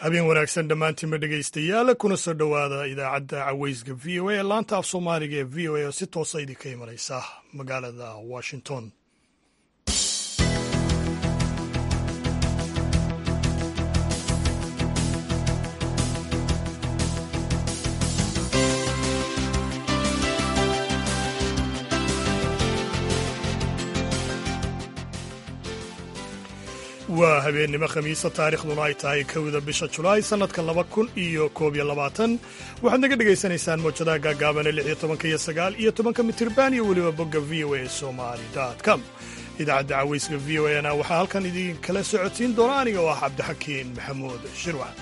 habeen wanaagsan dhammaantiinba dhegaystayaal kuna soo dhowaada idaacadda caweyska v o a ee laanta af soomaaliga ee v o a oo si toosa idinka imanaysa magaalada washington. waa habeennimo khamiisa taarikhduna ay tahay kowda bisha julaay sannadka 2021 waxaad naga dhegaysanaysaan mawjadaha gaagaaban ee 16 iyo 9 iyo 10 mitirban iyo weliba bogga v o a somali.com. idaacadda caweyska v o a na waxaa halkan idinkala socotiin doona aniga oo ah cabdixakiin maxamuud shirwax.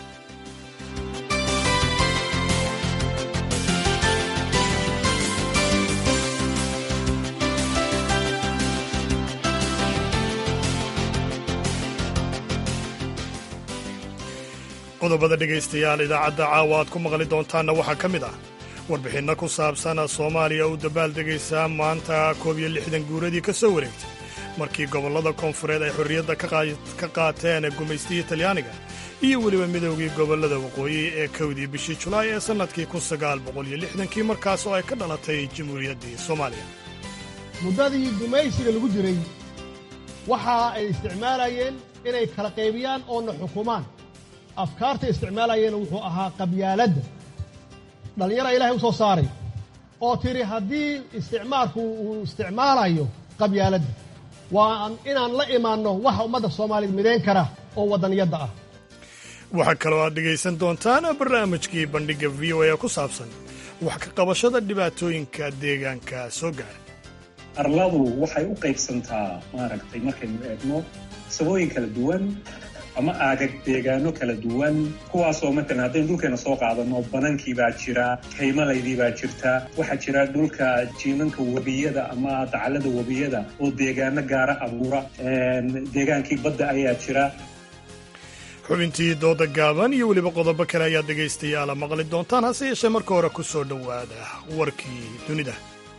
qodobada dhegaystayaal idaacadda caawa aad ku maqli doontaanna waxaa ka mid ah warbixinno ku saabsan soomaaliya u dabaaldegaysaa maanta 61 guuradii ka soo wareegtay markii gobollada koonfureed ay xorriyadda ka qaateen gumaystigii talyaaniga iyo weliba midoogii gobollada waqooyi ee kowdii bishii julaay ee sannadkii 1960kii markaas oo ay ka dhalatay jamhuuriyaddii soomaaliya. muddadii gumaysiga lagu jiray waxa ay isticmaalayeen inay kala qaybiyaan oona xukumaan. afkaarta isticmaalayeen wuxuu ahaa qabyaaladda. dhallinyara ilaahay u soo saaray oo tiri haddii isticmaalku uu isticmaalayo qabyaaladda waa inaan la imaanno waxa ummadda soomaaliyeed midayn kara oo waddaniyadda ah. waxaa kaloo aad dhegaysan doontaan barnaamijkii bandhigga v o a ku saabsan wax ka qabashada dhibaatooyinka deegaanka soo gaara. arladu waxay u qaybsantaa maaragtay markaynu eegno sabooyin kala duwan ama aagag deegaano kala duwan kuwaasoo matalan haddaynu dhulkeena soo qaadano banankii baa jira, kaymalaydii baa jirta, waxaa jira dhulka jiimanka webiyada ama dacallada webiyada oo deegaano gaara abuura, deegaankii badda ayaa jira. xubintii dooda gaaban iyo weliba qodobo kale ayaad dhegaystayaala maqli doontaan, hase yeeshee marka hore ku soo dhowaada warkii dunida.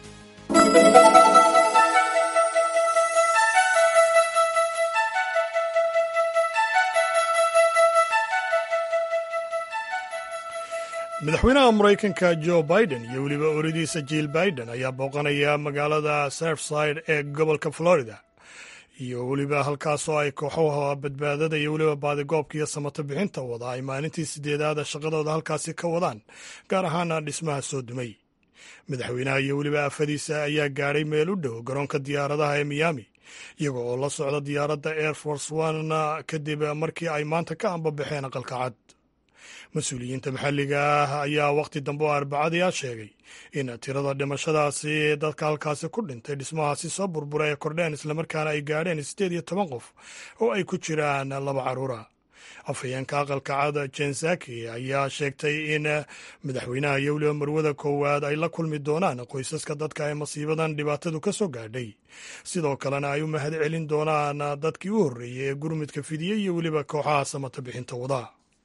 madaxweynaha maraykanka jo biden iyo weliba oradiisa jill biden ayaa booqanaya magaalada surfside ee gobolka florida iyo weliba halkaasoo ay kooxaha badbaadada iyo weliba baadigoobka iyo samato bixinta wada ay maalintii 8aad shaqadooda halkaasi ka wadaan, gaar ahaana dhismaha soo dumay. madaxweynaha iyo weliba afadiisa ayaa gaadhay meel u dhow garoonka diyaaradaha ee miami iyaga oo la socda diyaaradda air force one kadib markii ay maanta ka ambabaxeen aqalka cad. mas-uuliyiinta maxalliga ah ayaa wakhti dambe oo arbacadii sheegay in tirada dhimashadaasi dadka halkaasi ku dhintay dhismahaasi soo burbura ee kordheen islamarkaana ay gaadheen 18 qof oo ay ku jiraan 2 carruura. afhayeenka aqalka cad jensaki ayaa sheegtay in madaxweynaha iyo weliba marwada koowaad ay la kulmi doonaan qoysaska dadka ee masiibadan dhibaatadu ka soo gaadhay, sidoo kalena ay u mahad celin doonaan dadkii u horreeyey ee gurmudka fidiyey iyo weliba kooxaha samata bixinta wada.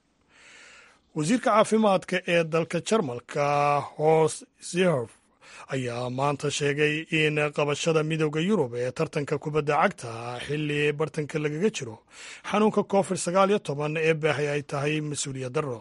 wasiirka caafimaadka ee dalka jarmalka horst seehofer ayaa maanta sheegay in qabashada midowda yurub ee tartanka kubadda cagta xilli bartanka lagaga jiro xanuunka covid-19 ee baahay ay tahay mas-uuliyad darro.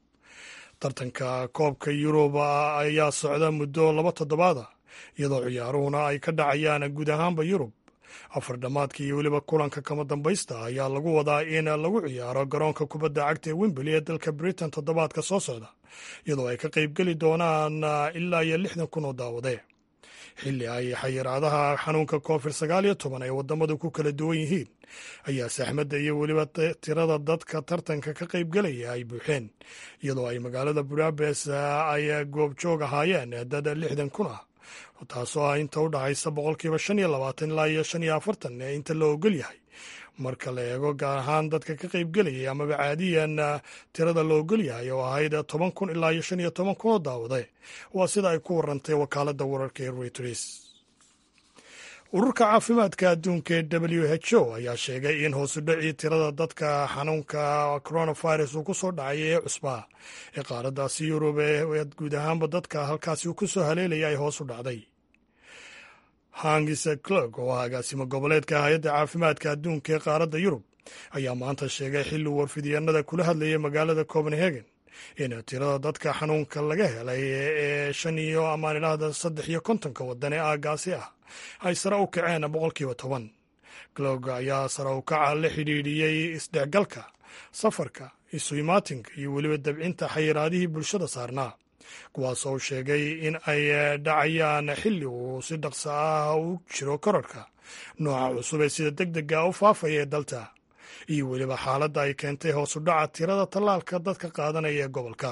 tartanka koobka yurub ayaa socda muddo 2 toddobaada iyadoo ciyaaruhuna ay ka dhacayaan guud ahaanba yurub. afar dhammaadka iyo weliba kulanka kama dambaysta ayaa lagu wadaa in lagu ciyaaro garoonka kubadda cagta ee Wembley ee dalka Britain toddobaadka soo socda, iyadoo ay ka qaybgeli doonaan ilaa iyo 60 kun oo daawade. xilli ay xayiraadaha xanuunka covid-19 ay waddamadu ku kala duwan yihiin ayaa saxmadda iyo weliba tirada dadka tartanka ka qaybgelaya ay buuxeen, iyadoo ay magaalada Budapest ay goobjoog ahaayeen dad 60 kun ah, taasoo ah inta u dhaxaysa 25% ilaa iyo 45% ee inta la ogol yahay marka la eego gaar ahaan dadka ka qaybgelayay amaba caadiyan tirada la ogol yahay oo ahayd 10 kun ilaa iyo 15 kun oo daawade. waa sida ay ku warantay wakaaladda wararka ee Reuters. ururka caafimaadka adduunka ee WHO ayaa sheegay in hoos u dhacii tirada dadka xanuunka coronavirus uu ku soo dhacay ee cusbaa ee qaaraddaasi Yurub ee guud ahaanba dadka halkaasi uu ku soo haleelaya ay hoos u dhacday. Hangis Klug oo agaasimo goboleedka hay-adda caafimaadka adduunka ee qaaradda Yurub ayaa maanta sheegay xilli warfidyaanada kula hadlayay magaalada Copenhagen in tirada dadka xanuunka laga helay ee 53 waddan ee aagaasi ah ay sare u kaceen 10%. Glog ayaa sare u kaca la xidhiidhiyey isdhexgalka, safarka, isu imaatinka iyo weliba dabcinta xayiraadihii bulshada saarnaa, kuwaas oo sheegay in ay dhacayaan xilli uu si dhaqso ah u jiro kororka nooca cusub ee sida degdega u faafaya ee dalta, iyo weliba xaaladda ay keentay hoos u dhaca tirada tallaalka dadka qaadanaya ee gobolka.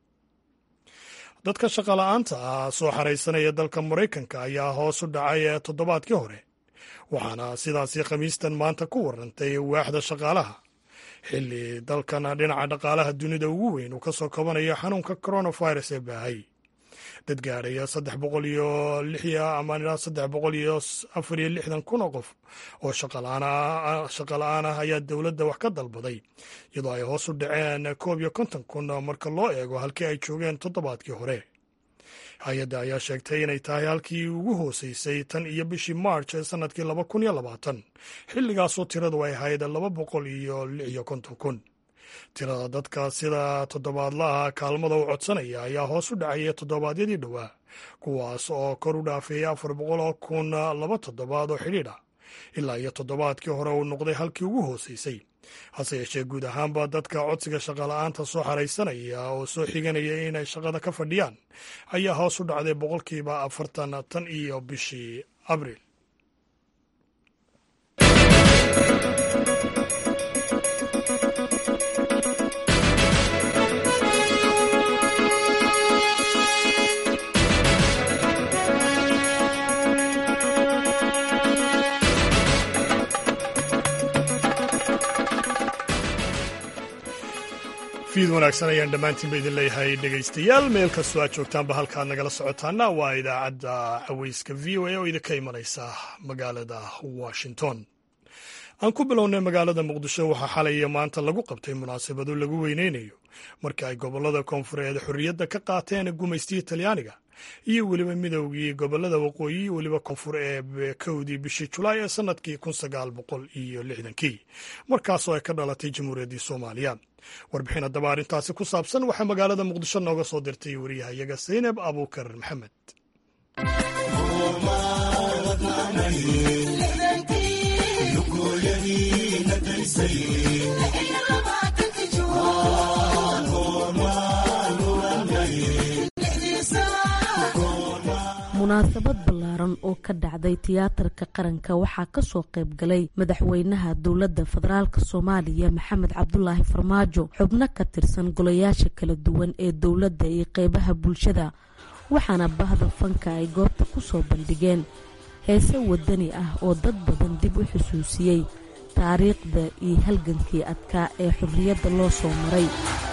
Dadka shaqola'aanta ah soo xaraysanaya dalka Maraykanka ayaa hoos u dhacay toddobaadkii hore, waxaana sidaasi khamiistan maanta ku warrantay waaxda shaqaalaha, xilli dalkan dhinaca dhaqaalaha dunida ugu weyn uu ka soo kabanayo xanuunka coronavirus ee baahay. Dad gaadhaya 364 kun oo qof oo shaqola'aan ah ayaa dowladda wax ka dalbaday, iyadoo ay hoos u dhaceen 51 kun marka loo eego halkii ay joogeen toddobaadkii hore. Hay-adda ayaa sheegtay inay tahay halkii ugu hooseysay tan iyo bishii March ee sanadkii 2020, xilligaasoo tiradu ay ahayd 256 kun. Tirada dadka sida toddobaadlaha kaalmada u codsanaya ayaa hoos u dhacaya toddobaadyadii dhowaa, kuwaas oo kor u dhaafeeya 400 kun 2 toddobaad oo xidhiidh ah, ilaa iyo toddobaadkii hore uu noqday halkii ugu hooseysay. Hase yeeshee guud ahaanba dadka codsiga shaqola'aanta soo xaraysanaya oo soo xiganaya inay shaqada ka fadhiyaan ayaa hoos u dhacday 40% tan iyo bishii Abriil. fiid wanaagsan ayaan dhammaantiinba idin leeyahay dhegaystayaal, meel kastoo aad joogtaanba halkaad nagala socotaana waa idaacadda caweyska v o a oo idinka imanaysa magaalada Washington. Aan ku bilownay magaalada Muqdisho waxaa xalay iyo maanta lagu qabtay munaasabado lagu weyneynayo markii ay gobollada koonfureed xorriyadda ka qaateen gumaystigii Talyaaniga iyo weliba midowgii gobollada waqooyi weliba koonfur ee 1 bishii Julaay ee sanadkii 1960 markaasoo ay ka dhalatay Jamhuuriyaddii Soomaaliya. Warbixin haddaba arrintaasi ku saabsan waxaa magaalada Muqdisho nooga soo dirtay wariyahayaga Zaynab Abuukar Maxamed. munaasabad ballaaran oo ka dhacday tiyaatarka qaranka waxaa ka soo qayb galay madaxweynaha dowladda federaalk Soomaaliya Maxamed Cabdulaahi Farmaajo, xubno ka tirsan golayaasha kala duwan ee dowladda iyo qaybaha bulshada, waxaana bahda fanka ay goobta ku soo bandhigeen heese wadani ah oo dad badan dib u xusuusiyey taariikhda iyo halgankii adkaa ee xorriyadda loo soo maray.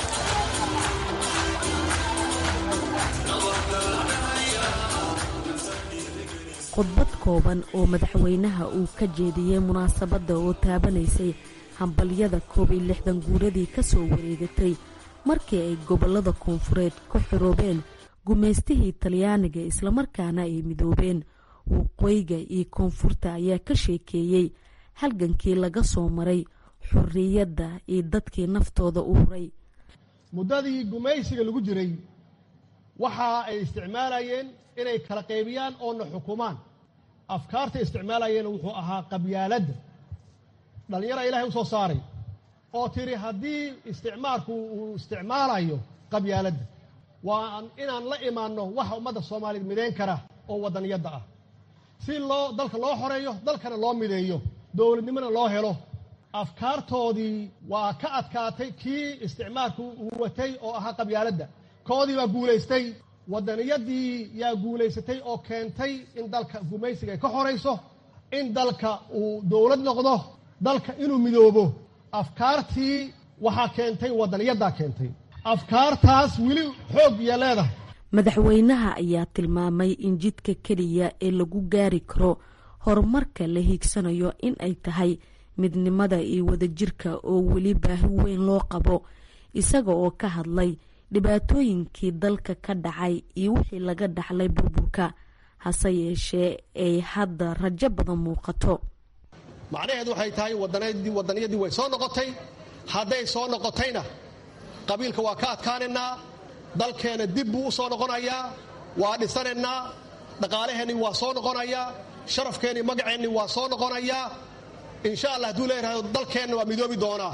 khudbad kooban oo madaxweynaha uu ka jeediyey munaasabadda oo taabanaysay hambalyada 61 guuradii ka soo wareegatay markii ay gobollada koonfureed ka xoroobeen gumaystihii Talyaaniga islamarkaana ay midoobeen waqooyiga iyo koonfurta, ayaa ka sheekeeyey halgankii laga soo maray xorriyadda iyo dadkii naftooda u huray. muddadii gumaysiga lagu jiray waxa ay isticmaalayeen inay kala qaybiyaan oo na xukumaan. afkaarta isticmaalayeen wuxuu ahaa qabyaaladda. dhalinyaro ilaahay u soo saaray oo tiri haddii isticmaalku uu isticmaalayo qabyaaladda waa inaan la imaanno waxa ummadda Soomaaliyeed mideyn kara oo wadaniyadda ah, si dalka loo xoreeyo, dalkana loo mideeyo, dowladnimona loo helo. afkaartoodii waa ka adkaatay kii isticmaalku uu watay oo ahaa qabyaaladda. koodii baa guulaystay, wadaniyadii yaa guulaysatay oo keentay in dalka gumaysiga ay ka horayso, in dalka uu dowlad noqdo, dalka inuu midoobo. afkaartii waxaa keentay wadaniyaddaa keentay. afkaartaas weli xoog iyo leedahay. madaxweynaha ayaa tilmaamay in jidka keliya ee lagu gaari karo horumarka la hiigsanayo in ay tahay midnimada iyo wadajirka oo weli baahi weyn loo qabo, isaga oo ka hadlay dhibaatooyinkii dalka ka dhacay iyo wixii laga dhaxlay burburka, hase yeeshee ay hadda rajo badan muuqato. macnaheedu waxay tahay waddaniyadii way soo noqotay. hadday soo noqotayna qabiilka waa ka adkaanaynaa, dalkeenna dib buu u soo noqonayaa, waa dhisanaynaa, dhaqaalaheenni waa soo noqonayaa, sharafkeenni magaceenni waa soo noqonayaa. insha allah hadduu leeyahay dalkeenna waa midoobi doonaa.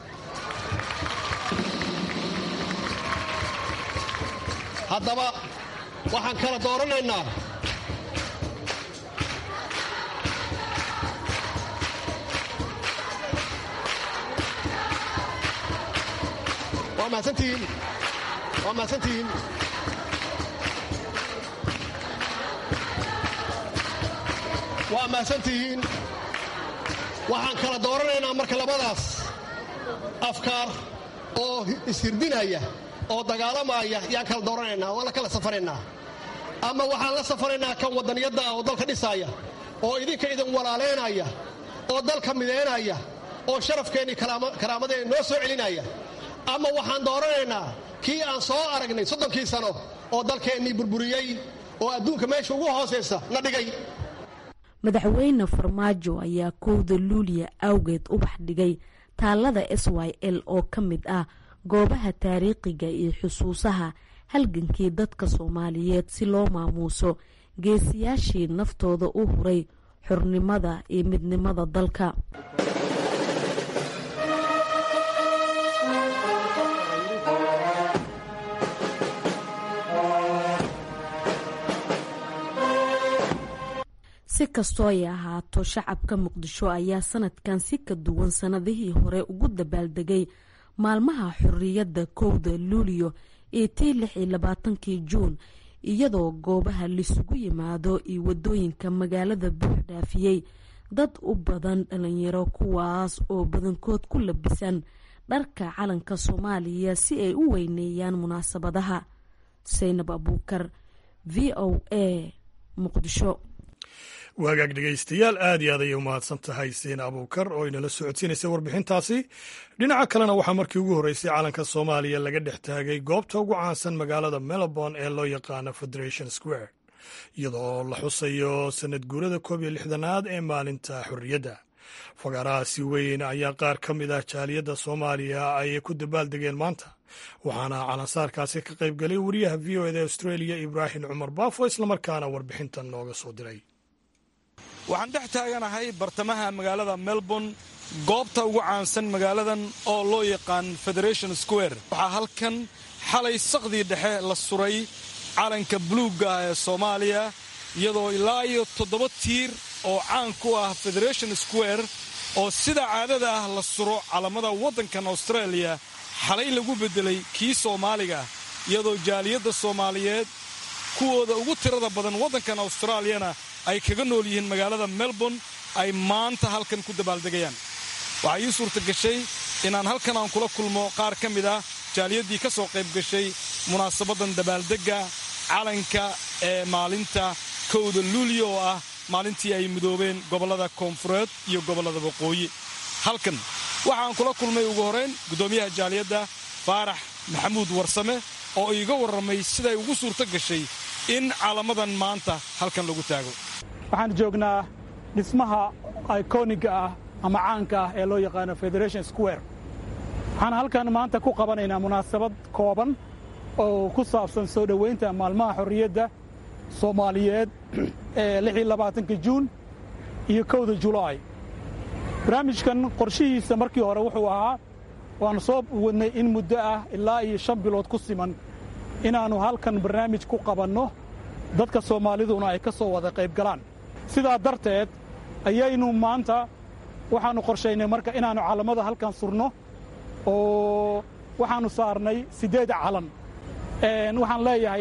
haddaba waxaan kala dooranaynaa waa mahadsantihiin waxaan kala dooranaynaa marka labadaas afkaar oo ishirdinaya oo dagaalamaya yaan kala dooranaynaa, waan la kala safaraynaa. ama waxaan la safaraynaa kan waddaniyadda ah oo dalka dhisaaya, oo idinka idin walaalaynaya, oo dalka midaynaya, oo sharafkeennii karaamadeenni noo soo celinaya. ama waxaan dooranaynaa kii aan soo aragnay 30 sano oo dalkeennii burburiyey oo adduunka meesha ugu hoosaysa na dhigay. madaxweyne farmaajo ayaa 1 luulyo awgeed ubax dhigay taalada SYL oo ka mid ah goobaha taariikhiga iyo xusuusaha halgankii dadka Soomaaliyeed si loo maamuuso geesiyaashii naftooda u huray xornimada iyo midnimada dalka. si kastoo ay ahaato shacabka Muqdisho ayaa sanadkan si ka duwan sanadihii hore ugu dabaaldegay maalmaha xorriyadda 1 luulyo ee 26 Juun, iyadoo goobaha lisugu yimaado iyo wadooyinka magaalada buuxdhaafiyey dad u badan dhalinyaro kuwaas oo badankood ku labisan dharka calanka Soomaaliya si ay u weyneeyaan munaasabadaha. Zaynab Abuukar, VOA, Muqdisho. waagaag dhegaystayaal aad iyo aad ayay u mahadsan tahay Zaynab Abuukar oo inala socodsiinaysa warbixintaasi. dhinaca kalena waxaa markii ugu horreysay calanka Soomaaliya laga dhex taagay goobta ugu caansan magaalada Melbourne ee loo yaqaano Federation Square, iyadoo la xusayo sanad guurada 61aad ee maalinta xorriyadda. fagaarahaasi weyn ayaa qaar ka mid ah jaaliyadda Soomaaliya ay ku dabaaldegeen maanta, waxaana calansaarkaasi ka qayb galay wariyaha VOA da Australia Ibraahim Cumar Baafo, islamarkaana warbixintan nooga soo diray. waxaan dhex taaganahay bartamaha magaalada Melbourne, goobta ugu caansan magaaladan oo loo yaqaan Federation Square. waxaa halkan xalay saqdii dhexe la suray calanka buluugga ah ee Soomaaliya, iyadoo ilaa iyo 7 tiir oo caan ku ah Federation Square oo sida caadada ah la suro calamada waddankan Australia xalay lagu bedelay kii Soomaaliga, iyadoo jaaliyadda Soomaaliyeed kuwooda ugu tirada badan waddankan Australiana ay kaga nool yihiin magaalada Melbourne ay maanta halkan ku dabaaldegayaan. waxaa ii suurta gashay inaan halkan aan kula kulmo qaar ka mid ah jaaliyaddii ka soo qayb gashay munaasabadan dabaaldegga calanka ee maalinta 1 luulyo oo ah maalintii ay midoobeen gobollada koonfureed iyo gobollada waqooyi. halkan waxaan kula kulmay ugu horeyn guddoomiyaha jaaliyadda Faarax Maxamuud Warsame oo iiga warramay siday ugu suurta gashay in calamadan maanta halkan lagu taago. waxaan joognaa dhismaha iconiga ah ama caanka ah ee loo yaqaano Federation Square. waxaan halkan maanta ku qabanaynaa munaasabad kooban oo ku saabsan soo dhoweynta maalmaha xorriyadda Soomaaliyeed ee 26 Juun iyo 1 Juulaay. barnaamijkan qorshihiisa markii hore wuxuu ahaa waan soo wadnay in muddo ah ilaa iyo 5 bilood ku siman inaannu halkan barnaamij ku qabanno, dadka Soomaaliduna ay ka soo wada qayb galaan. sidaa darteed ayaynu maanta waxaannu qorshaynay marka inaannu calamada halkan surno oo waxaannu saarnay 8 calan. waxaan leeyahay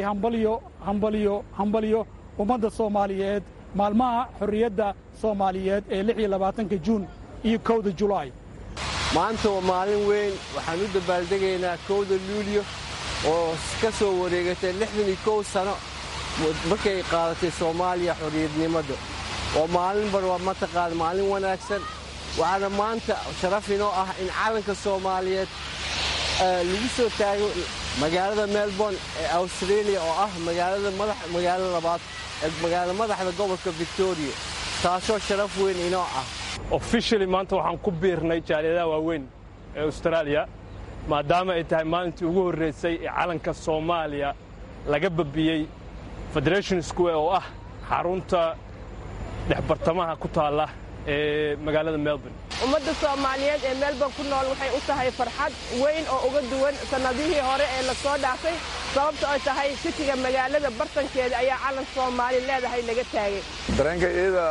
hambalyo ummadda Soomaaliyeed maalmaha xorriyadda Soomaaliyeed ee 26 Juun iyo 1 Juulaay. maanta waa maalin weyn, waxaan u dabaaldegaynaa 1 luulyo oo ka soo wareegatay 61 sano markay qaadatay Soomaaliya xorriyadnimada. oo maalin barwa mataqaan maalin wanaagsan. waxaana maanta sharaf inoo ah in calanka Soomaaliyeed lagu soo taago magaalada Melbourne ee Australia oo ah magaalada labaad ee magaalada madaxda gobolka Victoria, taasoo sharaf weyn inoo ah. officially maanta waxaan ku biirnay jaaliyadaha waaweyn ee Australia maadaama ay tahay maalintii ugu horreysay ee calanka Soomaaliya laga babiyey Federation Square oo ah xarunta dhexbartamaha ku taala ee magaalada Melbourne. ummadda Soomaaliyeed ee Melbourne ku nool waxay u tahay farxad weyn oo uga duwan sanadihii hore ee la soo dhaafay sababtoo ay tahay city-ga magaalada bartankeeda ayaa calan Soomaali leedahay laga taagay. dareenka iyada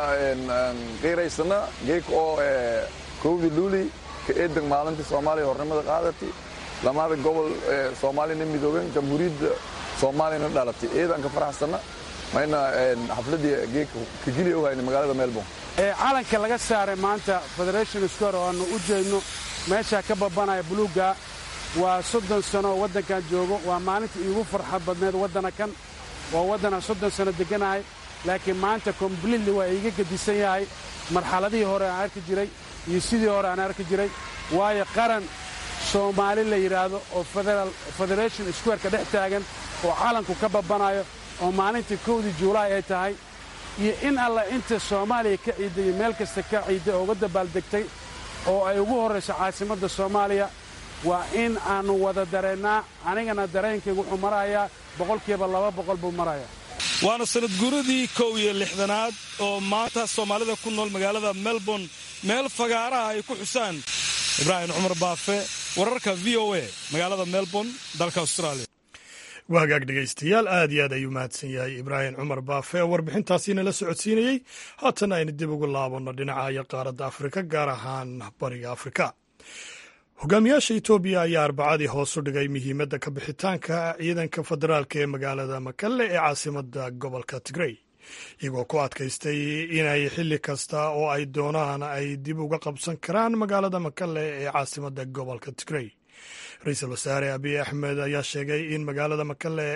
qeeraysana geek oo kowdi luuli ka eedan maalintii Soomaaliya hornimada qaadatay lamada gobol Soomaaliya midooben jamhuuriyadda Soomaaliya dhalatay eedan ka faraxsana mayna xafladii geek ka giliyo hayna magaalada Melbourne calanka laga saaray maanta Federation Square oo aanu u jeedno meesha ka babanaya buluuga waa 30 sano wadankan joogo waa maalintii ugu farxad badneed wadanakan waa wadana 30 sano deganahay laakiin maanta completely waa iga gadisan yahay marxaladii hore aan arki jiray iyo sidii hore aan arki jiray waayo qaran Soomaali la yiraahdo oo Federation Square ka dhex taagan oo calanku ka babanayo oo maalintii 1 July ay tahay iyo in alla inta Soomaaliya ka ciiday meel kasta ka ciiday oo wada baaldegtay oo ay ugu horeyso caasimadda Soomaaliya waa in aanu wada dareenaa anigana dareenkaygu wuxuu marayaa 200% buu marayaa waana sanad guuradii 61aad oo maanta Soomaalida ku nool magaalada Melbourne meel fagaaraha ay ku xusaan Ibrahim Umar Baafe wararka VOA magaalada Melbourne dalka Australia waagaag dhegaystayaal aad iyo aad ayuu mahadsan yahay Ibrahim Umar Baafe oo warbixintaasiina la socodsiinayey haatana aynu dib ugu laabanno dhinaca qaaradda Afrika gaar ahaan bariga Afrika hogaamiyaasha Itoobiya ayaa arbacadii hoos u dhigay muhiimadda ka bixitaanka ciidanka federaalka ee magaalada Makalle ee caasimadda gobolka Tigray iyagoo ku adkaystay inay xilli kasta oo ay doonaan ay dib uga qabsan karaan magaalada Makalle ee caasimadda gobolka Tigray Ra'iisul Wasaare Abiy Ahmed ayaa sheegay in magaalada Makalle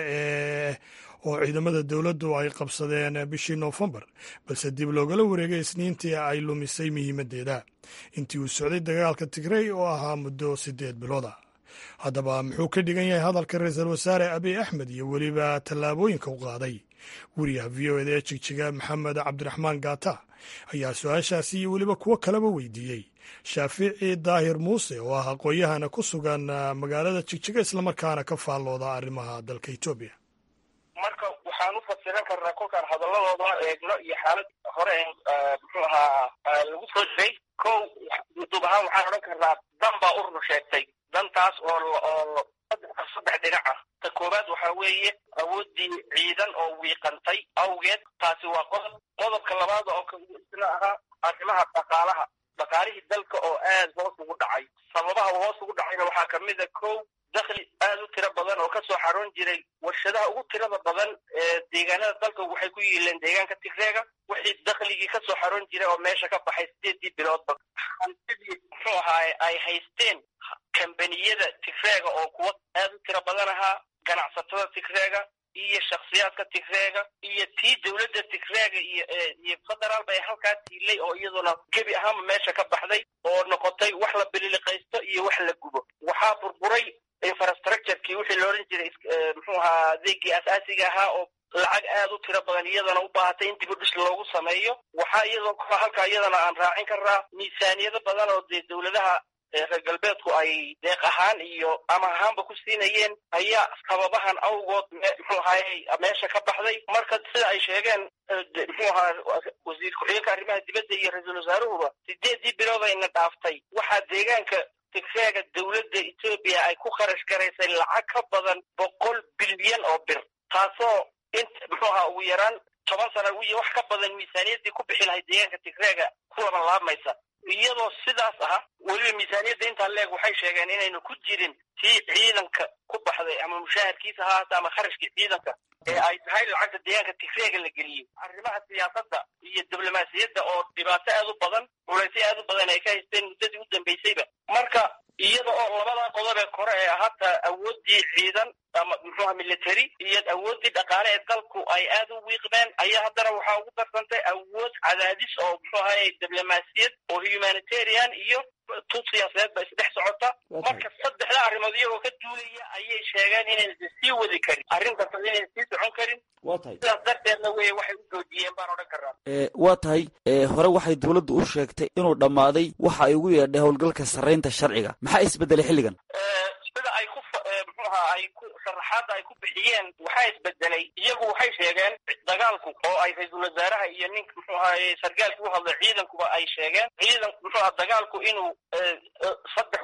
oo ciidamada dawladdu ay qabsadeen bishii Noofambar balse dib loogala wareegay Isniintii ay lumisay muhiimadeeda intii uu socday dagaalka Tigray oo ahaa muddo 8 bilood haddaba muxuu ka dhigan yahay hadalka Ra'iisul Wasaare Abiy Ahmed iyo weliba tallaabooyinka uu qaaday wariyaha VOA ee Jigjiga Maxamed Cabdiraxmaan Gaata ayaa su'aashaasi iyo weliba kuwo kaleba weydiiyey Shaafici Daahir Muuse oo ah aqoonyahana ku sugan magaalada Jigjiga isla markaana ka faallooda arrimaha dalka Itoobiya marka waxaan u fasiran karnaa kolkaan hadaladooda eegno iyo xaalad hore muxuu ahaa lagu soo jiray kow duub ahaan waxaan odhan karnaa dan baa urur sheegtay dantaas oo saddex dhinac ah ta koowaad waxaa weeye awooddii ciidan oo wiiqantay awgeed taasi waa qodobka labaad oo isna ahaa arrimaha dhaqaalihii dalka oo aad hoos ugu dhacay sababaha hoos ugu dhacayna waxaa ka mid a kow dakhli aad u tiro badan oo ka soo xaroon jiray warshadaha ugu tirada badan ee deegaanada dalka waxay ku yiileen deegaanka Tigreega wixii dakhligii ka soo xaroon jiray oo meesha ka baxay 8 biloodba hantidii muxuu ahaa ay haysteen kambaniyada Tigreega oo kuwa aad u tiro badan ahaa ganacsatada Tigreega iyo shakhsiyaadka Tigreega iyo tii dawladda Tigreega iyo federaal bay halkaas tiilay oo iyaduna gebi ahaan meesha ka baxday oo noqotay wax la biliqaysto iyo wax la gubo waxaa burburay infrastructure-kii wixii loo oran jiray muxuu ahaa adeegii asaasiga ahaa oo lacag aad u tiro badan iyadana u baahatay in dib u dhis loogu sameeyo waxaa iyadoo halka iyadana aan raacin karnaa miisaaniyado badan oo dawladaha reer galbeedku ay deeq ahaan iyo ama ahaanba ku siinayeen ayaa sababahan awgood muxuu ahaayey meesha ka baxday marka sida ay sheegeen muxuu ahaa wasiir ku-xigeenka arrimaha dibadda iyo ra-iisul wasaaruhuba 8 bilood ayna dhaaftay waxaa deegaanka Tigreega dawladda Itoobiya ay ku kharash garaysay lacag ka badan 100 bilyan oo bir taasoo inta muxuu ahaa ugu yaraan 10 sano iyo wax ka badan miisaaniyadii ku bixi lahayd deegaanka Tigreega ku laamaysa iyadoo sidaas ah weli miisaaniyadda inta leeg waxay sheegeen inaynu ku jirin tii ciidanka ku baxday ama mushaharkiisa haata ama kharashkii ciidanka ee ay tahay lacagta deegaanka Tigreega la geliyay arrimaha siyaasadda iyo diblomaasiyadda oo dhibaato aad u badan culaysyo aad u badan ay ka haysteen muddadii u dambeysayba marka iyada oo labada qodob ee kore ee hata awooddii ciidan ama muxuu military iyo awooddii dhaqaale ee dalku ay aad u wiiqmeen ayaa haddana waxaa ugu darsantay awood cadaadis oo muxuu ahaa diblomaasiyad oo humanitarian iyo tuut siyaasadeed ba isdhex socota marka saddex saddexda arrimood iyagoo ka duulaya ayay sheegeen inaysan sii wadi karin arrintaas inaysan sii socon karin waa tahay sidaas darteedna wey waxay u joojiyeen baan odhan karnaa waa tahay hore waxay dowladdu u sheegtay inuu dhammaaday waxa ay ugu yeedhay howlgalka sarraynta sharciga maxaa isbedelay xilligan sida ay ku muxuu ahaa ay ku sharaxaadda ay ku bixiyeen waxaa isbedelay iyagu waxay sheegeen dagaalku oo ay ra-iisul wasaaraha iyo ninka muxuu ahaye sargaalkii u hadlay ciidankuba ay sheegeen ciidan muxuu aha dagaalku inuu saddex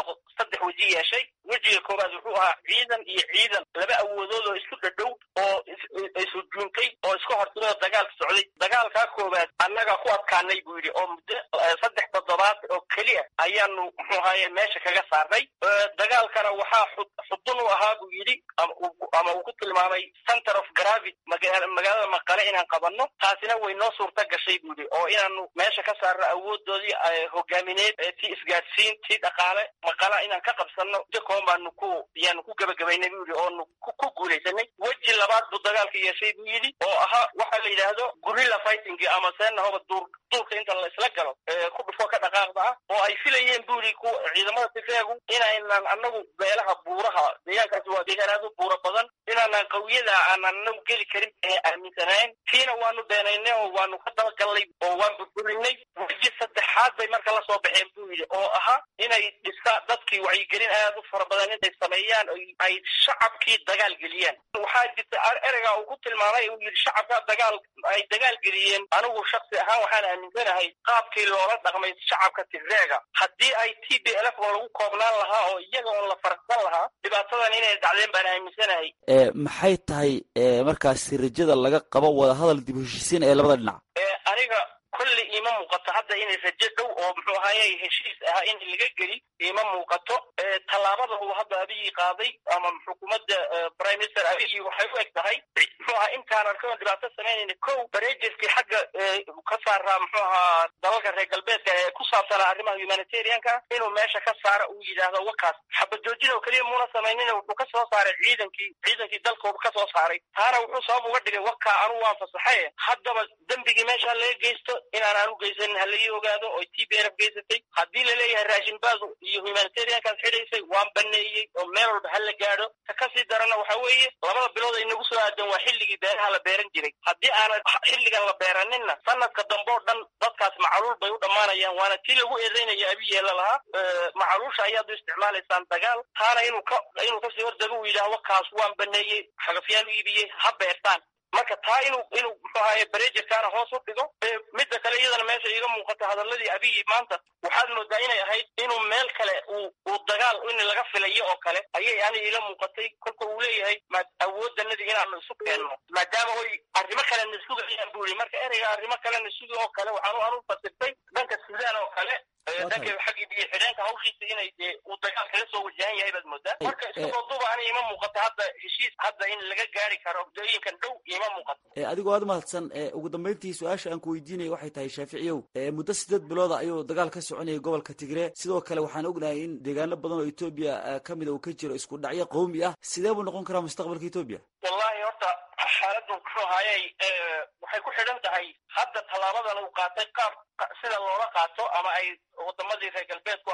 weji yeeshay wejiga koowaad wuxuu ahaa ciidan iyo ciidan laba awoodood oo isku dhadhow oo ishujuuntay oo iska hortimada dagaalka socday dagaalkaa koowaad annaga ku adkaanay buu yidhi oo muddo 3 toddobaad oo keliya ayaanu muxuu ahaye meesha kaga saarnay dagaalkana waxaa xudun u ahaa buu yidhi ama uu ku tilmaamay center of gravity magaalada maqale inaan qabanno taasina way noo suurta gashay buu yidhi oo inaanu meesha ka saarno awoodoodii hogaamineed tii isgaadhsiin tii dhaqaale maqala inaan ka qabsanno jakoon baanu yaanu ku gabagabaynay buu yidhi oonu ku guulaysanay weji labaad buu dagaalka yeeshay buu yidhi oo ahaa waxaa la yidhaahdo gorilla fighting ama seenahoba duurka inta la isla galo ku dhufo ka dhaqaaqda ah oo ay filayeen buu yidhi ciidamada tifeegu inaynan annagu beelaha buuraha deegaankaasi waa deegaan aad u buura badan inaanan qawiyada aanan anagu geli karin ee aaminsanayn tiina waanu beenaynay oo waanu ka dabagallay oo waan burburinay weji saddexaad bay marka la soo baxeen buu yidhi oo ahaa inay dadkii wacyigelin aad u fara badan intay sameeyaan ay shacabkii dagaal geliyaan waxaa jirta ereyga uu ku tilmaamay uu yidhi shacabka ay dagaal geliyeen anigu shaksi ahaan waxaan aaminsanahay qaabkii loola dhaqmay shacabka tigreega haddii ay TPLF lagu koobnaan lahaa oo iyaga oo la farqsan lahaa dhibaatadan inay dhacdeen baan aaminsanahay maxay tahay markaasi rajada laga qabo wada hadal dib u heshiisiin ee labada dhinac aniga kulli ima muuqato hadda inay rajo dhow oo muxuu ahaye heshiis ahaa in laga geli ima muuqato tallaabada uu hadda abiyi qaaday ama xukuumadda prime minister abiyi waxay u eg tahay muxuu ahaa intaan arkaon dhibaato samaynayna bareejeskii xagga ka saaraa muxuu ahaa dalalka reer galbeedka ee ku saabsanaa arrimaha humanitarianka inuu meesha ka saara uu yidhaahdo wakaas xabajoojin oo keliya muuna samaynina wuxuu ka soo saaray ciidankii dalkooda ka soo saaray taana wuxuu sabab uga dhigay wakaa anugu waan fasaxaye haddaba dembigii meesha laga geysto inaan aanu geysanin halagii ogaado oo TPLF geysatay haddii laleeyahay raashin baadu iyo humanitariankaas xidhaysay waan baneeyey oo meel walba hala gaadho kasii darana waxa weeye 2 bilood ay nagu soo aadan waa xilligii beeraha la beeran jiray haddii aanan xilligan la beeraninna sanadka dambe oo dhan dadkaas macaluul bay u dhammaanayaan waana tii lagu eedeynaya abiyeela lahaa macaluusha ayaad u isticmaalaysaan dagaal taana inuu kasii hordego uu yidhaah wakaas waan baneeyey xagafyaan u iibiyey ha beertaan marka taa inuu muxuu ahaye barejerkaana hoos u dhigo midda kale iyadana meesha iiga muuqata hadaladii abiyi maanta waxaad moodaa inay ahayd inuu meel kale uu dagaal in laga filayo oo kale ayay ani iila muuqatay kolka uu leeyahay awooddanadii inaanu isu keenno maadaama oy arrimo kalena sugayaan buu yidhi marka ereyga arrimo kalena sugi oo kale waxaan u fasirtay dhanka suudaan oo kale dhanka xaggii biyo xidheenka hawshiisa inay dee uu dagaal kaga soo wajahan yahay baad moodaa marka isagoo duba ani ima muuqato hadda heshiis hadda in laga gaari karo hudooyinkan dhow ima muuqato adigoo aad mahadsan ugu dambayntii su-aasha aan ku weydiinaya waxay tahay shaaficiyow muddo 8 bilooda ayuu dagaal ka soconayay gobolka Tigray sidoo kale waxaan ognahay in deegaano badan oo Ethiopia kamid uu ka jiro isku dhacyo qowmi ah sidee buu noqon karaa mustaqbalka Ethiopia wallahi horta xaaladdu wuxuu hayay waxay ku xidhan tahay hadda talaabadan uu qaatay qaab sida loola qaato ama ay wadamadii reer galbeedku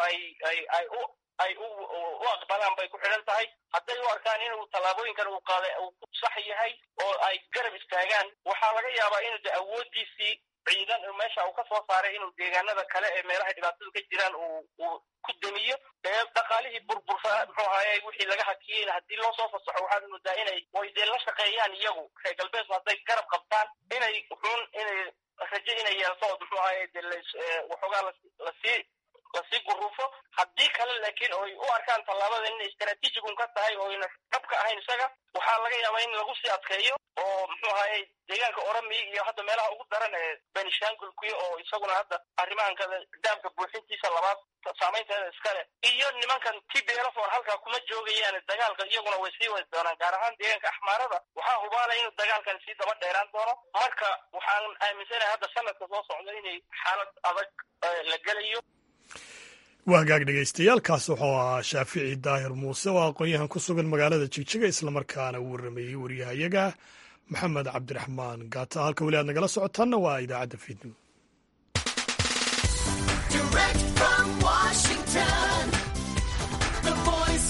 ay u aqbalaan bay ku xidhan tahay hadday u arkaan inuu tallaabooyinkan uu qaaday uu sax yahay oo ay garab istaagaan waxaa laga yaabaa inuu de awooddiisii ciidan meesha uu ka soo saaray inuu deegaanada kale ee meelaha dhibaatadu ka jiraan uu ku damiyo dhaqaalihii burbursa muxuu ahaye wixii laga hakiyeyna haddii loo soo fasaxo waxaad moodaa inay way la shaqeeyaan iyagu reer galbeedku hadday garab qabtaan inay rajo inay yeelto muxuu ahaye de waxoogaa lasii gurufo haddii kale laakiin oy u arkaan tallaabada inay istaraatiijigun ka tahay oo ayna dhabka ahayn isaga waxaa laga yaabaa in lagu sii adkeeyo oo muxuu ahaye deegaanka oromia iyo hadda meelaha ugu daran ee benishangulkuya oo isaguna hadda arrimahan kada daamka buuxintiisa labaad saamaynteeda iskale iyo nimankan TPLF oo halkaa kuma joogayaan dagaalka iyaguna way sii wadi doonaan gaar ahaan deegaanka axmaarada waxaa hubaala inuu dagaalkan sii daba dheeraan doono marka waxaan aaminsanahay hadda sanadka soo socda inay xaalad adag la gelayo waa hagaag dhegaystayaal kaas wuxuu ahaa shaafici daahir muuse oo aqoon-yahan ku sugan magaalada jigjiga islamarkaana uu warameeyey waryahayaga maxamed cabdiraxmaan gaata halka weli aad nagala socotaanna waa idaacadda fiidnimo The voice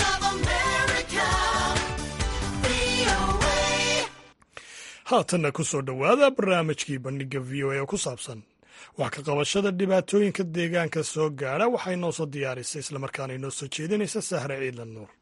haatanna ku soo dhowaada barnaamijkii bandhigga v o a oo ku saabsan wax ka qabashada dhibaatooyinka deegaanka soo gaadha waxay noo soo diyaarisay islamarkaana inoo soo jeedinaysa sahre ciidlan nuur.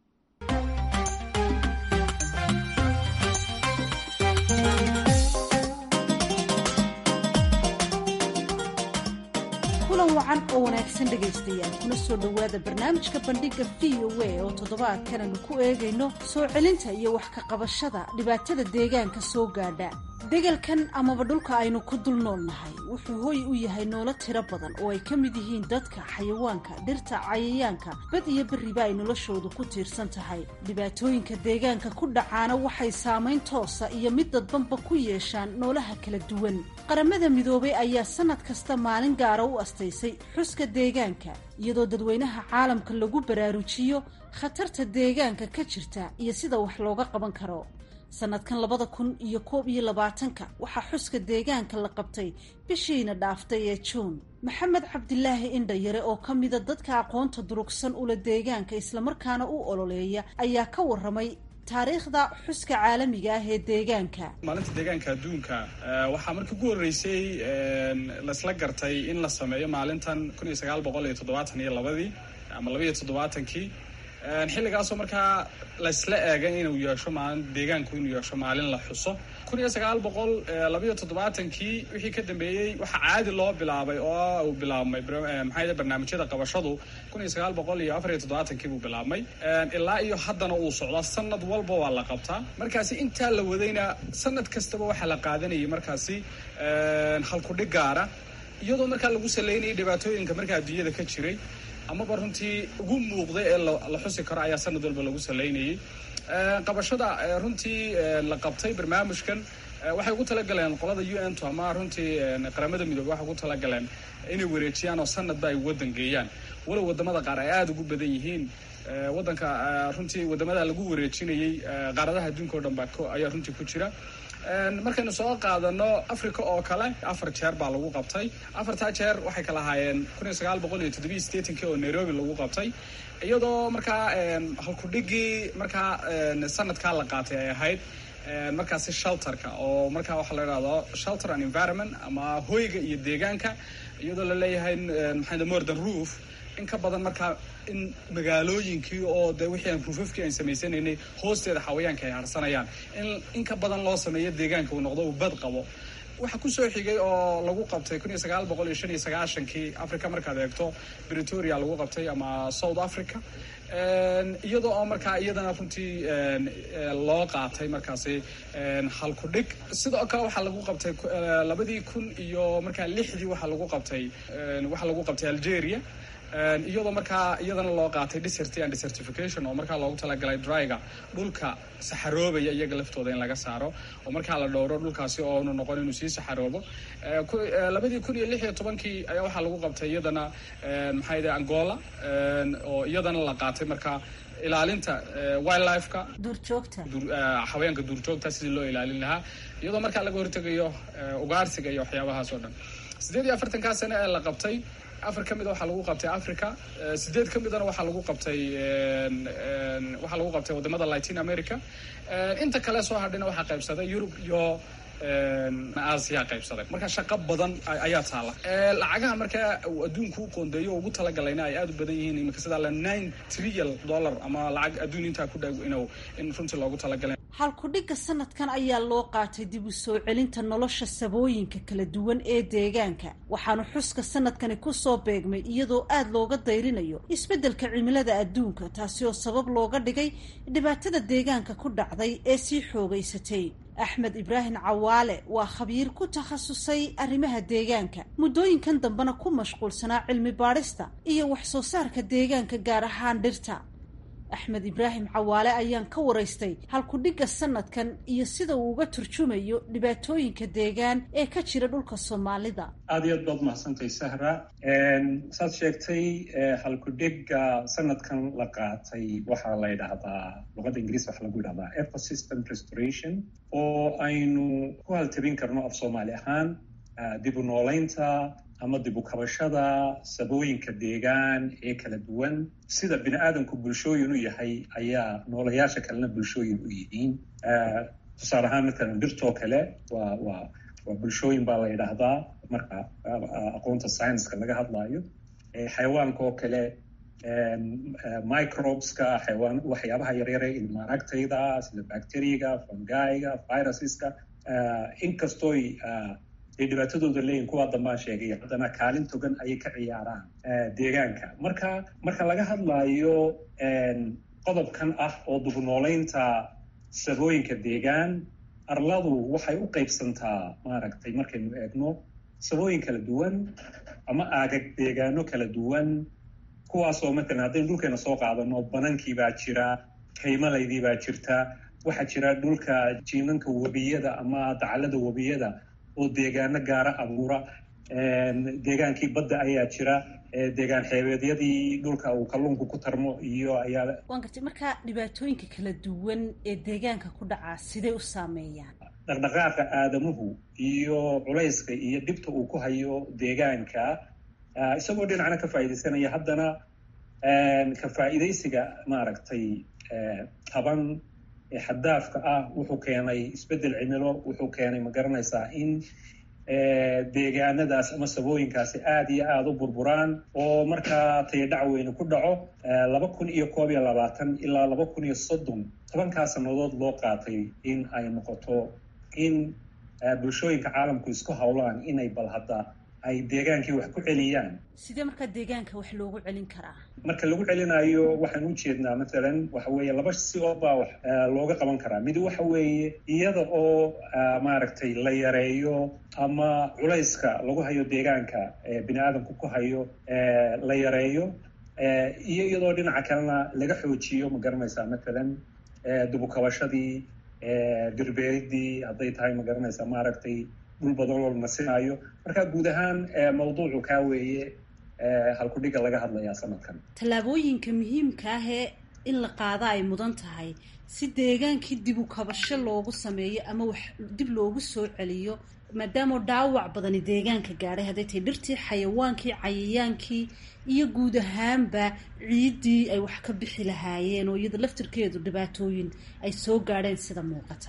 kulan wacan oo wanaagsan dhegaystayaal kuna soo dhowaada barnaamijka bandhigga v o a oo toddobaadkan aanu ku eegayno soo celinta iyo wax ka qabashada dhibaatada deegaanka soo gaadha. degalkan amaba dhulka aynu ku dul noolnahay wuxuu hooy u yahay noolo tiro badan oo ay ka mid yihiin dadka, xayawaanka, dhirta, cayayaanka, bad iyo berriba ay noloshoodu ku tiirsan tahay. dhibaatooyinka deegaanka ku dhacaana waxay saamayn toosa iyo mid dadbanba ku yeeshaan noolaha kala duwan. qaramada midoobay ayaa sanad kasta maalin gaara u astaysay xuska deegaanka, iyadoo dadweynaha caalamka lagu baraarujiyo khatarta deegaanka ka jirta iyo sida wax looga qaban karo. sanadkan 2021 waxaa xuska deegaanka la qabtay bishiina dhaaftay ee juun. maxamed cabdilaahi indhayare oo ka mida dadka aqoonta durugsan ula deegaanka islamarkaana u ololeeya ayaa ka waramay taariikhda xuska caalamiga ah ee deegaanka. maalinta deegaanka adduunka waxaa markii ugu horreysay lasla gartay in la sameeyo maalintan 1972 ama 72kii xilligaasoo markaa laysla eegay inuu yeesho maalin deegaanku inuu yeesho maalin la xuso. 1972kii wixii ka dambeeyey waxaa caadi loo bilaabay oo uu bilaabmay barnaamijyada qabashadu 1974kii buu bilaabmay ilaa iyo haddana uu socdaa. sanad walba waa la qabtaa. markaasi intaa la wadayna sanad kastaba waxaa la qaadanayay markaasi halkudhig gaara iyadoo markaa lagu saleynayay dhibaatooyinka markaa adduunyada ka jiray amaba runtii ugu muuqday ee la xusi karo ayaa sanad walba lagu saleynayay. qabashada runtii la qabtay barnaamijkan waxay ugu talagaleen qolada UN ama runtii qaramada midoobay waxay ugu talagaleen inay wareejiyaan oo sanadba ay wadan geeyaan, walow wadamada qaar ay aada ugu badan yihiin. wadanka runtii wadamada lagu wareejinayay qaaradaha adduunka oo dhan baa ayaa runtii ku jira. markaynu soo qaadano Africa oo kale 4 jeer baa lagu qabtay. 4taa jeer waxay kala ahaayeen 1987 oo Nairobi lagu qabtay, iyadoo markaa halkudhigii markaa sanadkaa la qaatay ay ahayd markaasi shelterka oo markaa waxaa la yidhahdo shelter and environment ama hoyga iyo deegaanka, iyadoo la leeyahay more than roof. in ka badan markaa in magaalooyinkii oo de wixii aan ruufafkii aan samaysanaynay hoosteeda xawayaanka ay harsanayaan in ka badan loo sameeyo deegaanka uu noqdo uu bad qabo. waxaa kusoo xigay oo lagu qabtay 1995kii Africa markaad eegto Pretoria lagu qabtay ama South Africa, iyadoo oo markaa iyadana runtii loo qaatay markaasi halkudhig. sidoo kale waxaa lagu qabtay 2006 waxaa lagu qabtay Algeria, iyadoo markaa iyadana loo qaatay desert and desertification oo markaa loogu talagalay dryga dhulka saxaroobaya iyaga laftooda in laga saaro oo markaa la dhowro dhulkaasi oo uu noqon inuu sii saxaroobo. 2016kii ayaa waxaa lagu qabtay iyadana Angola oo iyadana la qaatay markaa ilaalinta wildlife-ka duurjoogta xayawaanka duurjoogta sidii loo ilaalin lahaa, iyadoo markaa laga hortagayo ugaarsiga iyo waxyaabahaas oo dhan. 48 sano ee la qabtay afar ka mid waxaa lagu qabtay Africa, 8 ka midana waxaa lagu qabtay wadamada Latin America. inta kale soo hadhina waxaa qaybsaday Europe iyo Asia qaybsaday. marka shaqo badan ayaa taala. lacagaha markaa adduunku u qoondeeyo ugu talagalayna ay aad u badan yihiin. imika sida $9 trillion ama lacag adduun intaa ku dhow in runtii loogu talagalay. halkudhigga sanadkan ayaa loo qaatay dib u soo celinta nolosha sabooyinka kala duwan ee deegaanka, waxaanu xuska sanadkani ku soo beegmay iyadoo aad looga dayrinayo isbeddelka cimilada adduunka, taasi oo sabab looga dhigay dhibaatada deegaanka ku dhacday ee sii xoogaysatay. axmed ibraahim cawaale waa khabiir ku takhasusay arrimaha deegaanka, muddooyinkan dambena ku mashquulsanaa cilmi baadhista iyo wax soo saarka deegaanka gaar ahaan dhirta. axmed ibraahim cawaale ayaan ka waraystay halkudhigga sanadkan iyo sida uu uga turjumayo dhibaatooyinka deegaan ee ka jira dhulka Soomaalida. aad iyo aad baad mahadsantahay Sahra. saad sheegtay halkudhigga sanadkan la qaatay waxaa la yidhaahdaa luqadda Ingiriis waxaa lagu yidhahdaa ecosystem restoration, oo aynu ku haltabin karno af Soomaali ahaan dib u noolaynta ama dib u kabashada sabooyinka deegaan ee kala duwan. sida bini aadamku bulshooyin u yahay ayaa noolayaasha kalena bulshooyin u yihiin. tusaale ahaan matalan birtoo kale waa bulshooyin baa la yidhaahdaa marka aqoonta science-ka laga hadlaayo. Xayawaanka oo kale microbeska waxyaabaha yaryare ilmaaragtayda sida bacteriaga, fungiga, viruseska inkastooy ay dhibaatadooda leeyihin kuwaa dambaan sheegay haddana kaalin togan ayay ka ciyaaraan deegaanka. Marka laga hadlaayo qodobkan ah oo dubnoolaynta sabooyinka deegaan, arladu waxay u qaybsantaa maaragtay markaynu eegno sabooyin kala duwan ama aagag deegaano kala duwan, kuwaasoo matalan haddaynu dhulkeena soo qaadano banankii baa jira, kaymalaydii baa jirta, waxaa jira dhulka jiinanka webiyada ama dacallada webiyada oo deegaano gaara abuura, deegaankii badda ayaa jira, deegaan xeebeedyadii dhulka uu kalluunku ku tarmo iyo ayaa. waan gartay marka dhibaatooyinka kala duwan ee deegaanka ku dhacaa sidee u saameeyaan? dhaqdhaqaaqa aadamuhu iyo culayska iyo dhibta uu ku hayo deegaanka isagoo dhinacna ka faa'iidaysanaya, haddana ka faa'iidaysiga maaragtay taban xaddaafka ah wuxuu keenay isbeddel cimilo, wuxuu keenay ma garanaysaa in deegaanadaas ama sabooyinkaasi aada iyo aada u burburaan oo markaa tayadhac weyne ku dhaco. 2021 ilaa 2030 tobankaa sannadood loo qaatay in ay noqoto in bulshooyinka caalamku isku hawlaan inay bal hadda ay deegaankii wax ku celiyaan. sidee markaa deegaanka wax loogu celin karaa? marka lagu celinayo waxaan u jeednaa matalan waxa weeye laba si oo baa wax looga qaban karaa. mid waxa weeye iyada oo maaragtay la yareeyo ama culayska lagu hayo deegaanka bini aadamku ku hayo la yareeyo, iyo iyadoo dhinaca kalena laga xoojiyo ma garanaysaa matalan dubukabashadii, dirbeeridii hadday tahay ma garanaysaa maaragtay dhul badan oo nasinayo. marka guud ahaan mawduucu kaa weeye halkudhiga laga hadlayaa sanadkan. tallaabooyinka muhiimka ah ee in la qaada ay mudan tahay si deegaankii dib u kabasho loogu sameeyo ama wax dib loogu soo celiyo, maadaama dhaawac badani deegaanka gaadhay, hadday tahay dhirtii, xayawaankii, cayayaankii iyo guud ahaanba ciiddii ay wax ka bixi lahaayeen oo iyada laftirkeedu dhibaatooyin ay soo gaadheen sida muuqata.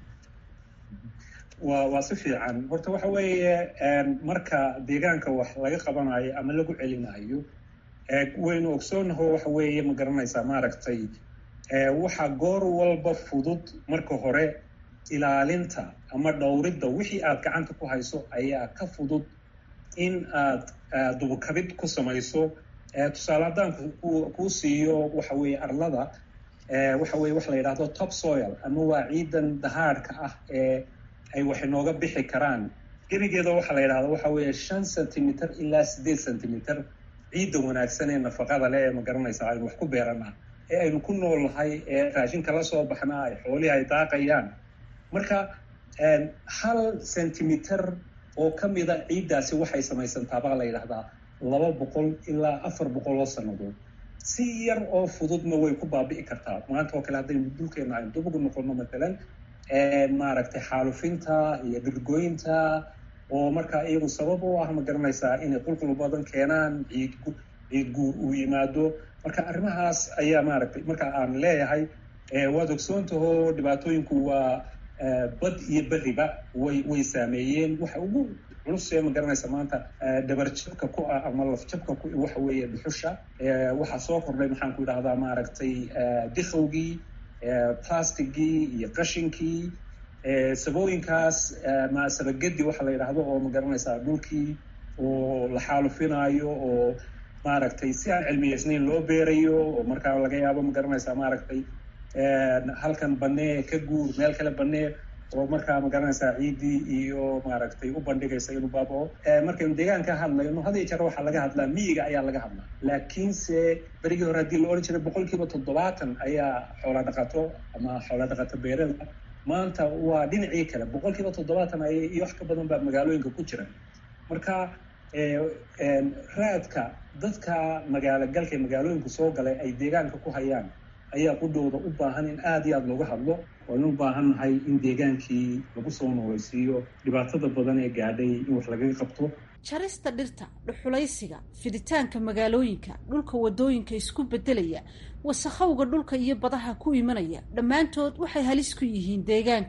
waa si fiican. horta waxa weeye marka deegaanka wax laga qabanayo ama lagu celinayo waynu ogsoonaho waxa weeye ma garanaysaa maaragtay waxa goor walba fudud marka hore ilaalinta ama dhowridda wixii aad gacanta ku hayso ayaa ka fudud in aad dubukabid ku samayso. tusaale haddaan kuu siiyo waxa weeye arlada waxa weye wax la yidhaahdo top soil ama waa ciidan dahaadhka ah ee ay wax inooga bixi karaan. gebigeeda waxaa la yidhahda waxa weeye 5 centimeter ilaa 8 centimeter ciidda wanaagsan ee nafaqada leh ee ma garanaysaa aynu wax ku beeranaa, ee aynu ku nool nahay, ee raashinka la soo baxnaa, ay xoolihii ay daaqayaan. marka 1 centimeter oo ka mida ciiddaasi waxay samaysantaa baa la yidhahdaa 200 ilaa 400 oo sannadood. si yar oo fududna way ku baabi'i kartaa. maanta oo kale haddaynu dhulkeena aynu dib ugu noqono matalan maaragtay xaalufinta iyo dhirgooyinta oo markaa iyagu sabab u ah ma garanaysaa inay qulqul badan keenaan, ciid guur uu yimaado. marka arrimahaas ayaa maaragtay marka aan leeyahay waad ogsoontaho dhibaatooyinku waa bad iyo beriba way saameeyeen. waxa ugu culus ee ma garanaysa maanta dhabarjabka ku ah ama lafjabka ku waxa weeye dhuxusha. waxaa soo kordhay maxaan ku idhahdaa maaragtay dikhowgii, plastigii iyo qashinkii, sabooyinkaas sabagedi waxa la yidhaahdo oo ma garanaysaa dhulkii oo la xaalufinaayo oo maaragtay si aan cilmiyeysnayn loo beerayo oo markaa laga yaabo ma garanaysaa maaragtay halkan banee ka guur meel kale banee oo markaa ma garanaysaa ciiddii iyo maaragtay u bandhigaysa inuu baabao. markaynu deegaanka hadlayno had iyo jeer waxaa laga hadlaa miyiga ayaa laga hadlaa, laakiinse berigii hore haddii la odhan jiray 70% ayaa xoola dhaqato ama xoola dhaqato beerada. maanta waa dhinacii kale 70% iyo wax ka badan baa magaalooyinka ku jira. marka raadka dadka magaalogalka ee magaalooyinku soo galay ay deegaanka ku hayaan ayaa qudhooda u baahan in aada iyo aada looga hadlo. waynu u baahan nahay in deegaankii lagu soo noolaysiiyo dhibaatada badan ee gaadhay in wax lagaga qabto. jarista dhirta, dhuxulaysiga, fiditaanka magaalooyinka, dhulka wadooyinka isku bedelaya, wasakhowga dhulka iyo badaha ku imanaya, dhammaantood waxay halis ku yihiin deegaanka.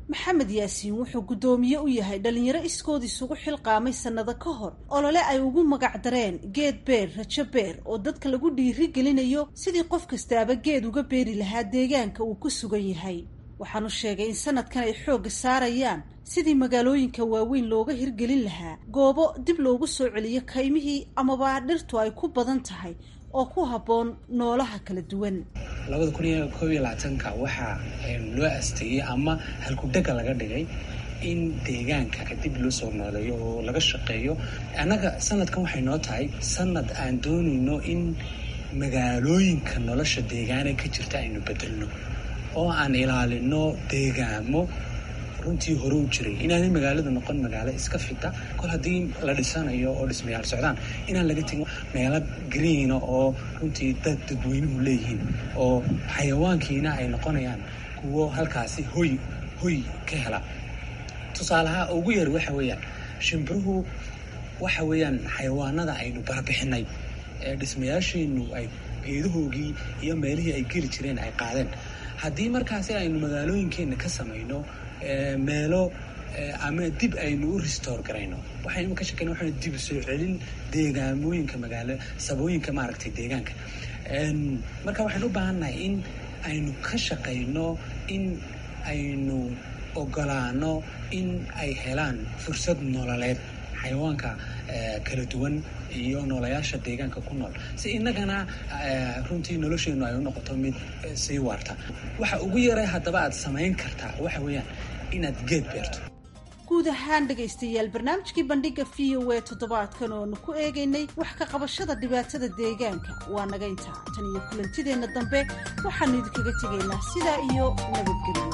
maxamed yaasiin wuxuu guddoomiye u yahay dhalinyaro iskood isugu xilqaamay sannado ka hor olole ay ugu magac dareen geed beer rajo beer oo dadka lagu dhiiri gelinayo sidii qof kastaaba geed uga beeri lahaa deegaanka uu ku sugan yahay waxaanu sheegay in sanadkan ay xoogga saarayaan sidii magaalooyinka waaweyn looga hirgelin lahaa goobo dib loogu soo celiyo kaymihii amaba dhirtu ay ku badan tahay oo ku habboon noolaha kala duwan 2021 waxaa loo asteeyey ama halkudhega laga dhigay in deegaanka kadib loo soo nooleeyo oo laga shaqeeyo annaga sanadkan waxay noo tahay sanad aan doonayno in magaalooyinka nolosha deegaana ka jirta aynu bedelno oo aan ilaalino deegaamo runtii hore u jiray inaanay magaaladu noqon magaalo iska fita kol haddii la dhisanayo oo dhismayaal socdaan inaan laga tegin meelo greena oo runtii dadweynuhu leeyihiin oo xayawaankiina ay noqonayaan kuwo halkaasi hoy ka hela tusaalaha ugu yar waxa weeyaan shimbiruhu waxa weeyaan xayawaanada aynu barbixinay ee dhismayaasheenu ay geedahoogii iyo meelihii ay geli jireen ay qaadeen haddii markaasi aynu magaalooyinkeenna ka samayno meelo ama dib aynu u restore garayno waxaynu ka shaqeynaa waxaynu dib u soo celin deegaamooyinka magaalo sabooyinka maaragtay deegaanka marka waxaan u baahannahay in aynu ka shaqeyno in aynu ogolaano in ay helaan fursad nololeed xayawaanka kala duwan iyo noolayaasha deegaanka ku nool si innagana runtii nolosheenu ay u noqoto mid sii waarta waxa ugu yaray haddaba aad samayn kartaa waxa weeyaan inaad geed beerto guud ahaan dhegaystayaal barnaamijkii bandhiga VOA toddobaadkan oonu ku eegaynay wax ka qabashada dhibaatada deegaanka waa naga intaa tan iyo kulantideenna dambe waxaanu idinkaga tegaynaa sidaa iyo nabadgelyo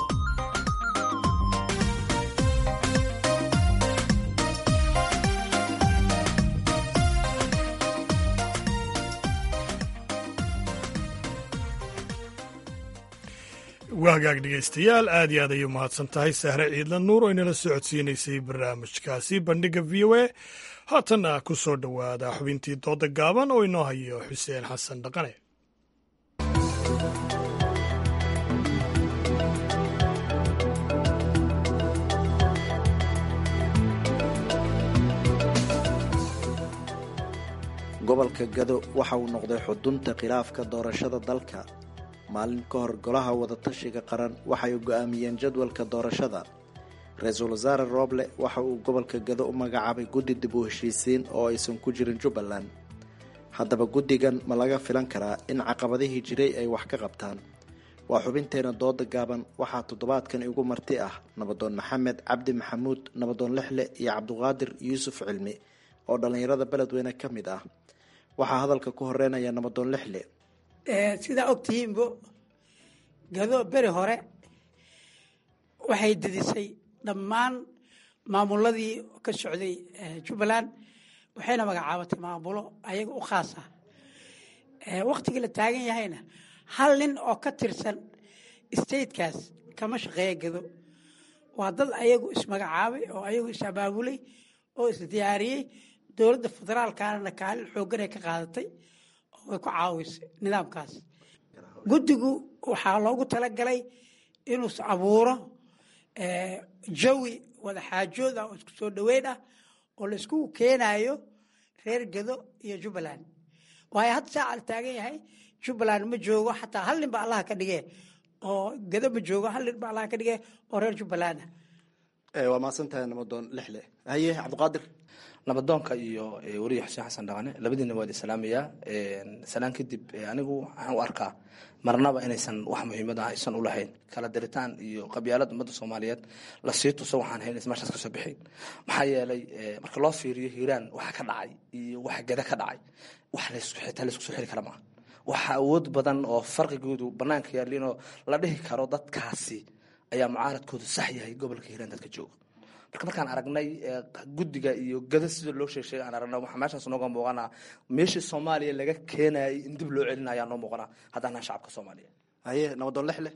waa hagaag dhegaystayaal aad iyo aad ayay umahadsan tahay sahre ciidla nuur oo inala socodsiinaysay barnaamijkaasi bandhiga v o a haatanna ku soo dhowaada xubintii dooda gaaban oo inoo hayo xuseen xasan dhaqane gobolka gado waxa uu noqday xudunta khilaafka doorashada dalka maalin ka hor golaha wadatashiga qaran waxay go'aamiyeen jadwalka doorashada ra-iisul wasaare rooble waxa uu gobolka gado u magacaabay guddi dib u heshiisiin oo aysan ku jirin jubbaland haddaba guddigan ma laga filan karaa in caqabadihii jiray ay wax ka qabtaan waa xubinteena dooda gaaban waxaa toddobaadkan igu marti ah nabadoon maxamed cabdi maxamuud nabadoon lixle iyo cabdiqaadir yuusuf cilmi oo dhallinyarada beledweyne ka mid ah waxaa hadalka ku horeynaya nabadoon lixle sidaa ogtihiinbo gado beri hore waxay dedisay dhammaan maamuladii ka socday jubbaland waxayna magacaabatay maamulo ayaga u khaas ah waktigii la taagan yahayna hal nin oo ka tirsan statekaas kama shaqeeya gado waa dad ayagu ismagacaabay oo ayagu is-abaabulay oo isdiyaariyey dowladda federaalkana kaalin xoogganay ka qaadatay way ku caawisay nidaamkaas guddigu waxaa loogu talagalay inuu abuuro jawi wada xaajood ah oo isku soo dhoweyn ah oo la iskugu keenayo reer gado iyo jubbaland waayo hadda saaca la taagan yahay jubbaland ma joogo xataa hal nin ba allaha ka dhigee oo gado ma joogo hal nin ba allaha ka dhigee oo reer jubbaland ah waa mahadsantahay nabadoon lixle haye cabdiqaadir nabadoonka iyo wariye xuseen xasan dhaqane labadiina waa islaamiya salaan kadib anigu waxaan u arkaa marnaba inaysan wax muhiimad ah aysan u lahayn kala diritaan iyo qabyaalada ummadda soomaaliyeed la sii tuso waxaan hayn meeshaas kasoo bixin maxaa yeelay marka loo fiiriyo hiiraan waxa ka dhacay iyo waxa gada ka dhacay wax xitaa laysku soo xiri kara maaha waxa awood badan oo farqigoodu banaanka yaalliinoo la dhihi karo dadkaasi ayaa mucaaradkoodu sax yahay gobolka hiiraan dadka jooga markaan aragnay guddiga iyo gada sida loo sheegay aan aragnay waxa meeshaas nooga muuqanaa meeshii Soomaaliya laga keenay in dib loo celinayo noo muuqanaa haddana shacabka Soomaaliya haye nabadoon lixle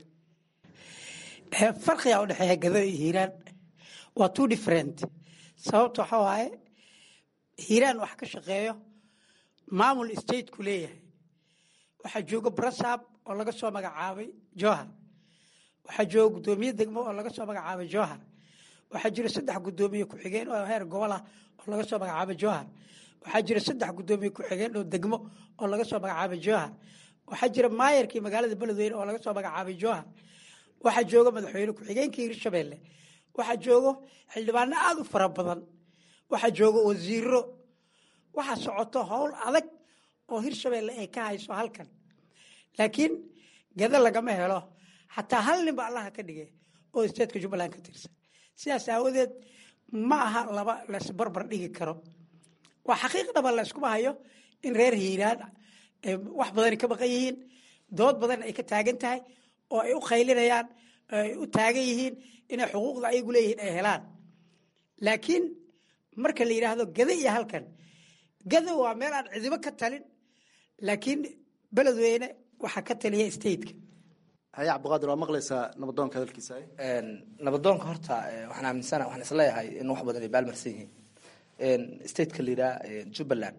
farqiga u dhaxeeya gado iyo hiiraan waa two different sababta waxa waaye hiiraan wax ka shaqeeyo maamul state ku leeyahay waxa jooga brasab oo laga soo magacaabay Jowhar waxaa jooga guddoomiye degmo oo laga soo magacaabay jowhar waxaa jira 3 guddoomiye ku-xigeen oo heer gobol ah oo laga soo magacaabay jowhar waxaa jira 3 guddoomiye ku-xigeen oo degmo oo laga soo magacaabay jowhar waxaa jira maayarkii magaalada beledweyne oo laga soo magacaabay jowhar waxaa jooga madaxweyne ku-xigeenkii hirshabeelle waxaa joogo xildhibaano aad u fara badan waxaa jooga wasiiro waxaa socoto howl adag oo hirshabeelle ay ka hayso halkan laakiin gada lagama helo xataa hal nin ba allaha ka dhigay oo isteedka jubbaland ka tirsan sidaas aawadeed ma aha laba laisbarbar dhigi karo waa xaqiiq dhaba la iskuma hayo in reer hiiraan wax badan ka maqan yihiin dood badan ay ka taagan tahay oo ay u qaylinayaan ay u taagan yihiin inay xuquuqda ayagu leeyihiin ay helaan laakiin marka la yidhaahdo gada iyo halkan gada waa meel aan cidibo ka talin laakiin beledweyne waxaa ka taliya stateka haye cabdiqaadir waa maqlaysaa nabadoonka hadalkiisa nabadoonka horta waxaan aaminsana waxaan isleeyahay in wax badan ay baalmarsan yihiin stateka la yidhaha jubbaland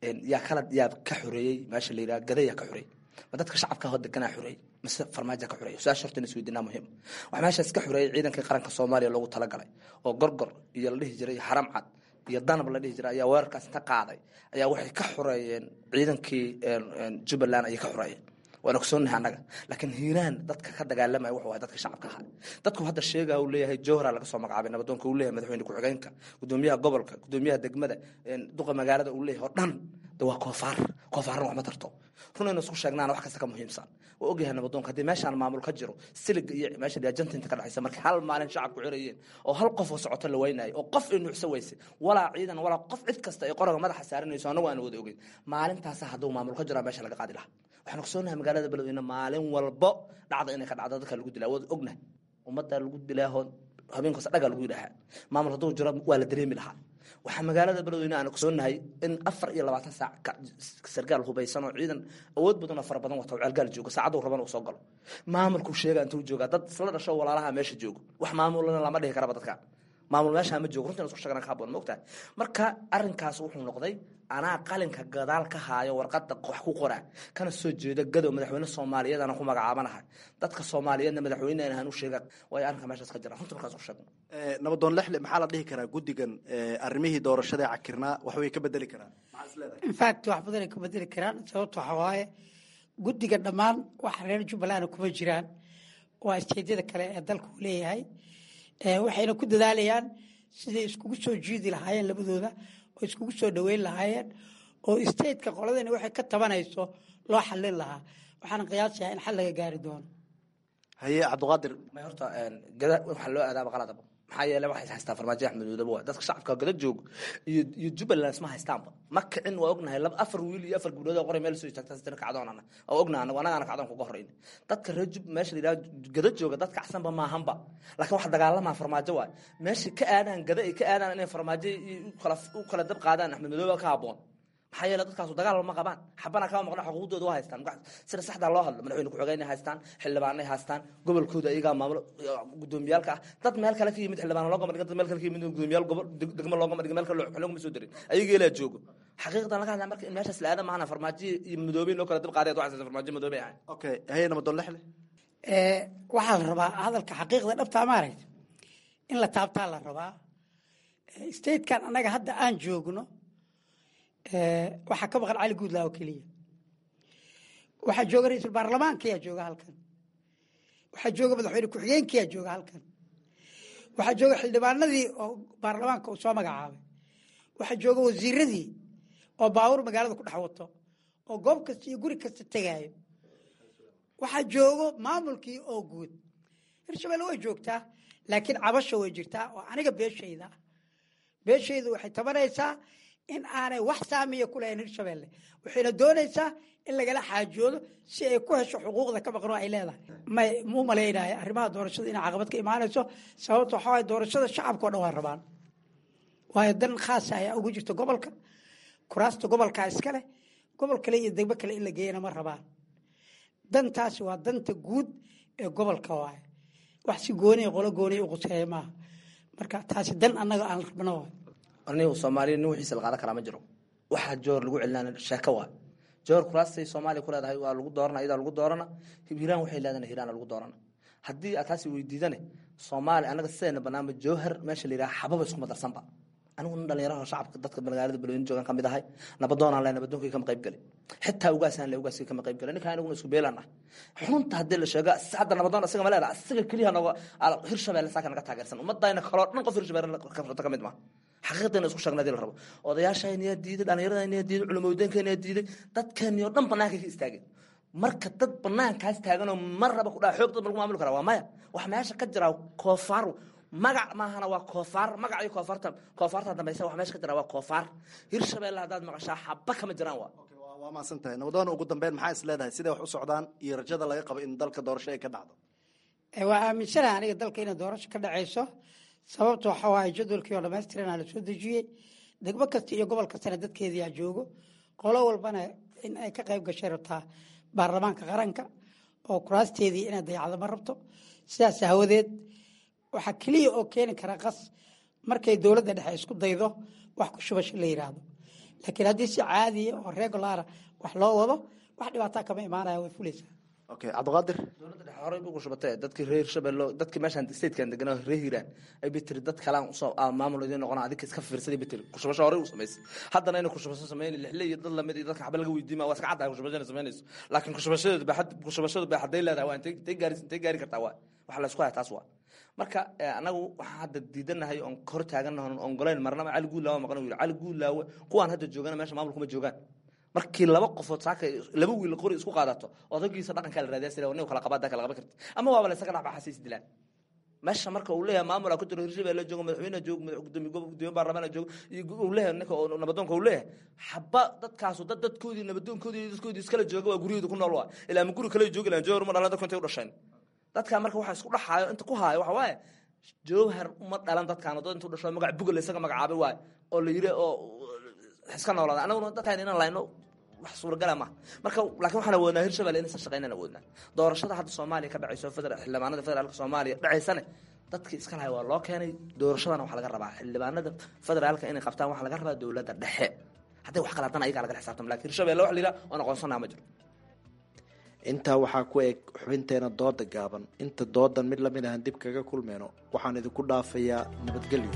yaa ka xoreeyey meesha la yidhaha gada yaa ka xoreeyey ma dadka shacabka hoo deganaa xoreeyey mise farmaajo ka xoreeyey su-aasha horta in isweydiinaa muhiim waxaa meeshaas ka xoreeyey ciidankii qaranka soomaaliya loogu talagalay oo gorgor iyo la dhihi jiray iyo xaram cad iyo danab la dhihi jiray ayaa weerarkaas inta qaaday ayaa waxay ka xoreeyeen ciidankii jubbaland ayay ka xoreeyeen waana kusoonahay annaga laakiin hiiraan dadka ka dagaalamaya wuxuu ahay dadka shacabka ahaa dadku hadda sheegaa uu leeyahay jowhara laga soo magacaabay nabadoonka uu leeyahay madaxweyne ku-xigeenka guddoomiyaha gobolka guddoomiyaha degmada duqa magaalada uu leeyahay oo dhan de waa koofaarna wax ma tarto runaynu isku sheegnaana wax kasta ka muhiimsan waa ogyahay nabadoonka haddii meeshaan maamul ka jiro silig iyo meesha jantinta ka dhexaysa markii hal maalin shacabku xirayeen oo hal qof oo socoto la weynaayay oo qof ay nuucsa weysay walaa ciidan walaa qof cid kasta ay qoraga madaxa saaranayso annagu aan wada ogeyn maalintaasa hadduu maamul ka jiro meesha laga qaadi lahaa waxaan ogsoonahay magaalada beledweyne maalin walbo dhacda inay ka dhacdo dadka lagu dilaa waad ognahay ummadda lagu dilaaho habeenkaas dhagaa lagu yidhaahaa maamul hadduu jiro waa la dareemi lahaa waxaa magaalada beledweyne aan ogsoonahay in 24 saac sargaal hubaysan oo ciidan awood badan oo fara badan wata ceelgaal joogo saacaduu rabana uu soo galo maamulku sheega intuu joogaa dad isla dhasho walaalaha meesha joogo wax maamulana lama dhihi karaba dadka maamul meesha ma joogo runtii isku sheegana ka haboon ma ogtahay marka arrinkaas wuxuu noqday anaa qalinka gadaal ka haayo warqadda wax ku qora kana soo jeeda gadow madaxweyne Soomaaliyeed aan ku magacaabanahay dadka Soomaaliyeedna madaxweynaha aan u sheegay way arrinka meeshaas ka jira runtii markaas u sheegno nabadoon lexle maxaa la dhihi karaa guddigan arrimihii doorashada cakirnaa wax way ka bedeli karaan maxaa isleedahay in fact wax badan ay ka bedeli karaan sababtoo waxa waaye guddiga dhammaan wax reer jubbaland kuma jiraan waa isteedyada kale ee dalku leeyahay waxayna ku dadaalayaan sidii iskugu soo jiidi lahaayeen labadooda oo iskugu soo dhaweyn lahaayeen oo stateka qoladani waxay ka tabanayso loo xallin lahaa waxaan qiyaasayaa in xal laga gaari doono haye cabdiqaadir ma horta gada waxaa loo aadaaba qaladaba maxaa yeelay waxay haystaa farmaajo axmed wadabo dadka shacabka gada joog iyo jubbaland isma haystaanba ma kicin waa ognahay 4 wiil iyo 4 gabdhood oo qoray meel soo istaagtaa sidana kacdoonana oo ognahay anaga kacdoon kuga horeyn dadka reer jub meesha la yiraahdo gada jooga dadka acsanba ma ahanba laakiin waxa dagaalama farmaajo waa meesha ka aadaan gada ay ka aadaan inay farmaajo u kala dab qaadaan axmed wadabo ka haboon maxaa yeelay dadkaas dagaal ma qabaan xabana ka maqnaa xuquuqdooda waa haystaan sida saxda loo hadlo madaxweyne ku-xigeenay haystaan xildhibaanay haystaan gobolkooda iyaga maamulo gudoomiyaalka dad meel kale ka yimid xildhibaan looga madhigo dad meel kale ka yimid gudoomiyaal gobol degmo looga madhigo meel kale looguma soo dirin ayaga ilaa joogo xaqiiqdan laga hadlaa marka in meeshaas la aada maana farmaajo iyo madoobe loo kala dib qaaday waxaas farmaajo madoobe ah okay haye nabadoon lexle waxaa la rabaa hadalka xaqiiqda dhabta maaragtay in la taabtaa la rabaa statekan annaga hadda aan joogno waxaa ka maqan cali guudlaa oo keliya waxaa jooga ra-iisul baarlamaankayaa jooga halkan waxaa jooga madaxweyne ku-xigeenkayaa jooga halkan waxaa jooga xildhibaanadii oo baarlamaanka uu soo magacaabay waxaa jooga wasiiradii oo baawur magaalada ku dhex wato oo goob kasta iyo guri kasta tegaayo waxaa joogo maamulkii oo guud hirshabelle way joogtaa laakiin cabasha way jirtaa oo aniga beeshaydu waxay tabanaysaa in aanay wax saamiya ku lahayn hirshabelle waxayna doonaysaa in lagala xaajoodo si ay ku hesho xuquuqda ka maqno ay leedahay mu malaynayo arrimaha doorashada inay caqabad ka imaanayso sababta waxaa waye doorashada shacabka o dhan waa rabaan waayo dan khaasa ayaa ugu jirta gobolka kuraasta gobolkaa iskale gobol kale iyo degmo kale in la geeyana ma rabaan dantaasi waa danta guud ee gobolka waaye wax si gooniya qolo gooniya u quseeya maaha marka taasi dan annaga aan rabno waay anigu Soomaaliya nin wixiisa la qaadan kara ma jiro waxa joor lagu cilaan sheeko waa joor kuraastay Soomaaliya ku leedahay waa lagu doorana iyada lagu doorana hiiraan waxay leedahay hiiraan lagu doorana haddii aad taasi weydiidane soomaaliya anaga sideena banaanba jowhar meesha la yidhaha xababa iskuma darsanba anigu dhalinyaraha shacabka dadka magaalada balweyne joogan ka mid ahay nabadoonaan leh nabadoonkii kama qayb galay xitaa ugaasaan leh ugaaskii kama qayb galay ninkaan aniguna isku beelaan ah xunta haddii la sheego hadda nabadoon isaga ma leedaha isaga keliya noga hirshabeelle saaka naga taageersan ummadayna kaloo dhan qof hirshabeelle ka mid maaha xaqiiqadayna isku sheegna hadii la rabo odayaashayniyaa diiday dhallinyaradayniyaa diiday culimooyinkayniyaa diiday dadkeennioo dhan bannaankay ka istaageen marka dad banaankaas taaganoo mar raba ku dhaa xoog dad lagu maamuli karaa waa maya wax meesha ka jira koofaar magac maahana waa koofaar magac iyo koofaarta dambaysa wax meesha ka jira waa koofaar hirshabeelle haddaad maqashaa xaba kama jiraan waa maasan tahay nabadoona ugu dambeyn maxaa is leedahay siday wax u socdaan iyo rajada laga qabo in dalka doorasho ay ka dhacdo waa aaminsanaha aniga dalka inay doorasho ka dhacayso sababta waxa waaye jadwalkii oo dhammaystiran la soo dejiyey degmo kasta iyo gobol kastana dadkeediyaa joogo qolo walbana in ay ka qayb gashay rabtaa baarlamaanka qaranka oo kuraasteedii inay dayacdo ma rabto sidaas hawadeed waxaa keliya oo keeni kara qas markay dowladda dhexe isku daydo wax ku shubasho la yidhaahdo laakiin haddii si caadiya oo regulara wax loo wado wax dhibaataa kama imaanaya way fulaysaa okay cabdiqaadir dowladda dhexe horey ugu shubatay dadkii reer hirshabeelle dadkii meeshaan statekan deganaa reer hiiraan ay bitiri dad kale aan usoo maamul idiin noqona adinka iska fiirsaday bitiri kushubasho horey u samaysay haddana inay kushubasho sameyn lixle iyo dad lamid iyo dadka xaba laga weydiima waa iska caddahay kushubashada samaynayso laakiin kushubashadu baa hadday leedahay waa intay gaari kartaa waa waxa la isku haya taas waa marka anagu waxaan hadda diidanahay oon hor taaganahay oon golayn marnaba cali guulaawe maqan yiri cali guulaawe kuwaan hadda joogana meesha maamulkuma joogaan markii laba qofood saaka laba wiil qori isku qaadato odagiisa dhaqanka la raadiyaa sida uu kala qabada kala qaban karti ama waaba la isaga dhac xasiis dilaan meesha marka uu leeyahay maamul ku jiro hirshabeelle joogo madaxweynaha joogo gudoomiye baarlamaanka joogo iyo uu leeyahay ninka nabadoonka uu leeyahay xaba dadkaas dadkoodii nabadoonkoodii dadkoodii iskala jooga waa guriyada ku nool waa ilaa ma guri kale joogi laan joogo ma dhalan dadku intay u dhasheen dadka marka waxa isku dhaxaayo inta ku haayo waxa waaye jowhar uma dhalan dadkaan dad intuu dhasho magac bugal isaga magacaabay waay oo la yiri oo iska noolaada anaguna dadkaan inaan layno wax suuragal ma marka laakiin waxaan awoodnaa hirshabeelle inaysan shaqaynaan awoodnaa doorashada hadda soomaaliya ka dhacayso xildhibaanada federaalka soomaaliya dhacaysane dadkii iska lahay waa loo keenay doorashadana waxaa laga rabaa xildhibaanada federaalka inay qabtaan waxaa laga rabaa dowladda dhexe hadday wax qaladana ayagaa laga xisaabtama laakiin hirshabeelle wax la yidhaha oon aqoonsanaa ma jiro intaa waxaa ku eg xubinteena dooda gaaban inta doodan mid lamid ahan dib kaga kulmeyno waxaan idinku dhaafayaa nabadgelyo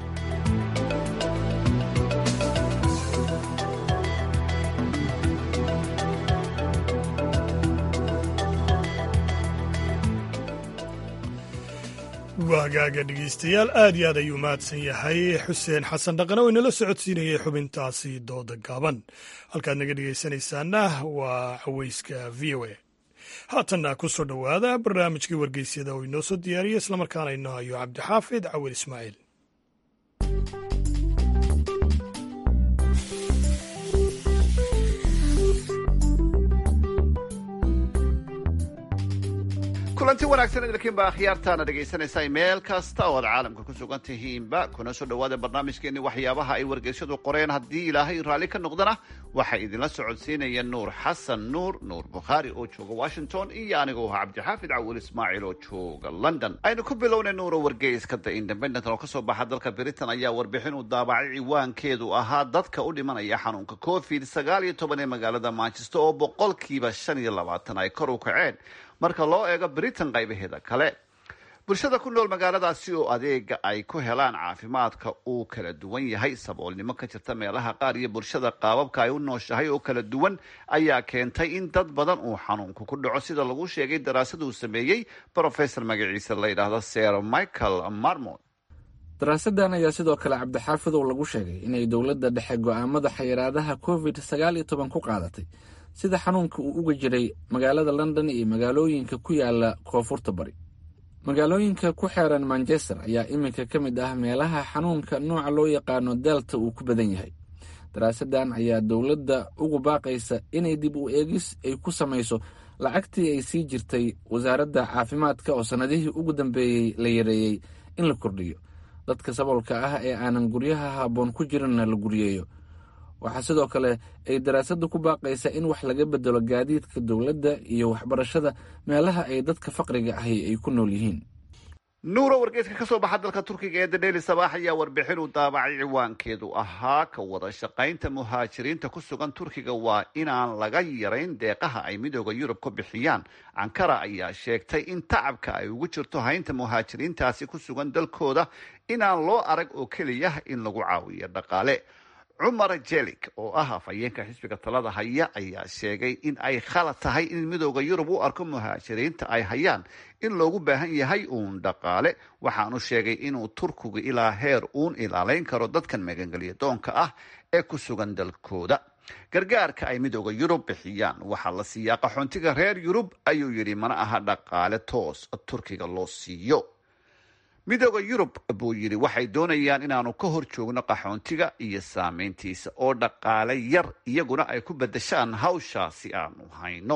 waagaaga dhegeystayaal aad iyo aad ayuu mahadsan yahay xuseen xasan dhaqane oo inala socodsiinayay xubintaasi dooda gaaban halkaad naga dhegeysanaysaana waa caweyska v o a haatanna ku soo dhowaada barnaamijkii wargeysyada oo inoo soo diyaariyey islamarkaana inoo hayo cabdixaafid cawil ismaaciil kulanti wanaagsan idinkiinba akhyaartaana dhegaysanaysaa meel kasta oo aad caalamka ku sugan tihiinba kuna soo dhowaada barnaamijkeenni waxyaabaha ay wargeysyadu qoreen haddii ilaahay raalli ka noqdana waxaa idinla socodsiinaya nuur xasan nuur bukhaari oo jooga washington iyo anigoo ah cabdixaafid cawil ismaaciil oo jooga london aynu ku bilownay nuuro wargeyska the independent oo kasoo baxa dalka britain ayaa warbixin uu daabacay ciwaankeedu ahaa dadka u dhimanaya xanuunka covid-19 ee magaalada manchester oo boqolkiiba 25 ay kor u kaceen marka loo eego britain qaybaheeda kale bulshada ku nool magaaladaasi oo adeega ay ku helaan caafimaadka uu kala duwan yahay saboolnimo ka jirta meelaha qaar iyo bulshada qaababka ay u nooshahay oo kala duwan ayaa keentay in dad badan uu xanuunku ku dhaco sida lagu sheegay daraasad uu sameeyey professor magaciisa la yidhaahdo sir michael marmon daraasadan ayaa sidoo kale cabdixaafidow lagu sheegay inay dowladda dhexe go'aamada xayiraadaha covid-19 ku qaadatay sida xanuunka uu uga jiray magaalada london iyo magaalooyinka ku yaala koonfurta bari magaalooyinka ku xeeran manchester ayaa iminka ka mid ah meelaha xanuunka nooca loo yaqaano delta uu ku badan yahay daraasadan ayaa dowladda ugu baaqaysa inay dib u eegis ay ku samayso lacagtii ay sii jirtay wasaaradda caafimaadka oo sannadihii ugu dambeeyey la yareeyey in la kordhiyo dadka saboolka ah ee aanan guryaha habboon ku jirinna la guryeeyo waxaa sidoo kale ay daraasadda ku baaqaysaa in wax laga bedelo gaadiidka dowladda iyo waxbarashada meelaha ay dadka faqriga ahi ay ku nool yihiin nuuro wargeyska ka soo baxa dalka turkiga ee the daily sabaax ayaa warbixin uu daabacay ciwaankeedu ahaa ka wada shaqaynta muhaajiriinta ku sugan turkiga waa inaan laga yarayn deeqaha ay midooda yurub ku bixiyaan. ankara ayaa sheegtay in tacabka ay ugu jirto haynta muhaajiriintaasi ku sugan dalkooda inaan loo arag oo keliya in lagu caawiyo dhaqaale. cumar jelik oo ah afhayeenka xisbiga talada haya ayaa sheegay in ay khalad tahay in midooda yurub u arko muhaajiriinta ay hayaan in loogu baahan yahay uun dhaqaale. waxaanu sheegay inuu turkigu ilaa heer uun ilaaleyn karo dadkan magangelya doonka ah ee ku sugan dalkooda. gargaarka ay midooda yurub bixiyaan waxaa la siiyaa qaxoontiga reer yurub ayuu yidhi, mana aha dhaqaale toos turkiga loo siiyo. midooda yurub buu yidhi waxay doonayaan inaanu ka hor joogno qaxoontiga iyo saameyntiisa oo dhaqaale yar iyaguna ay ku bedeshaan hawshaasi aanu hayno.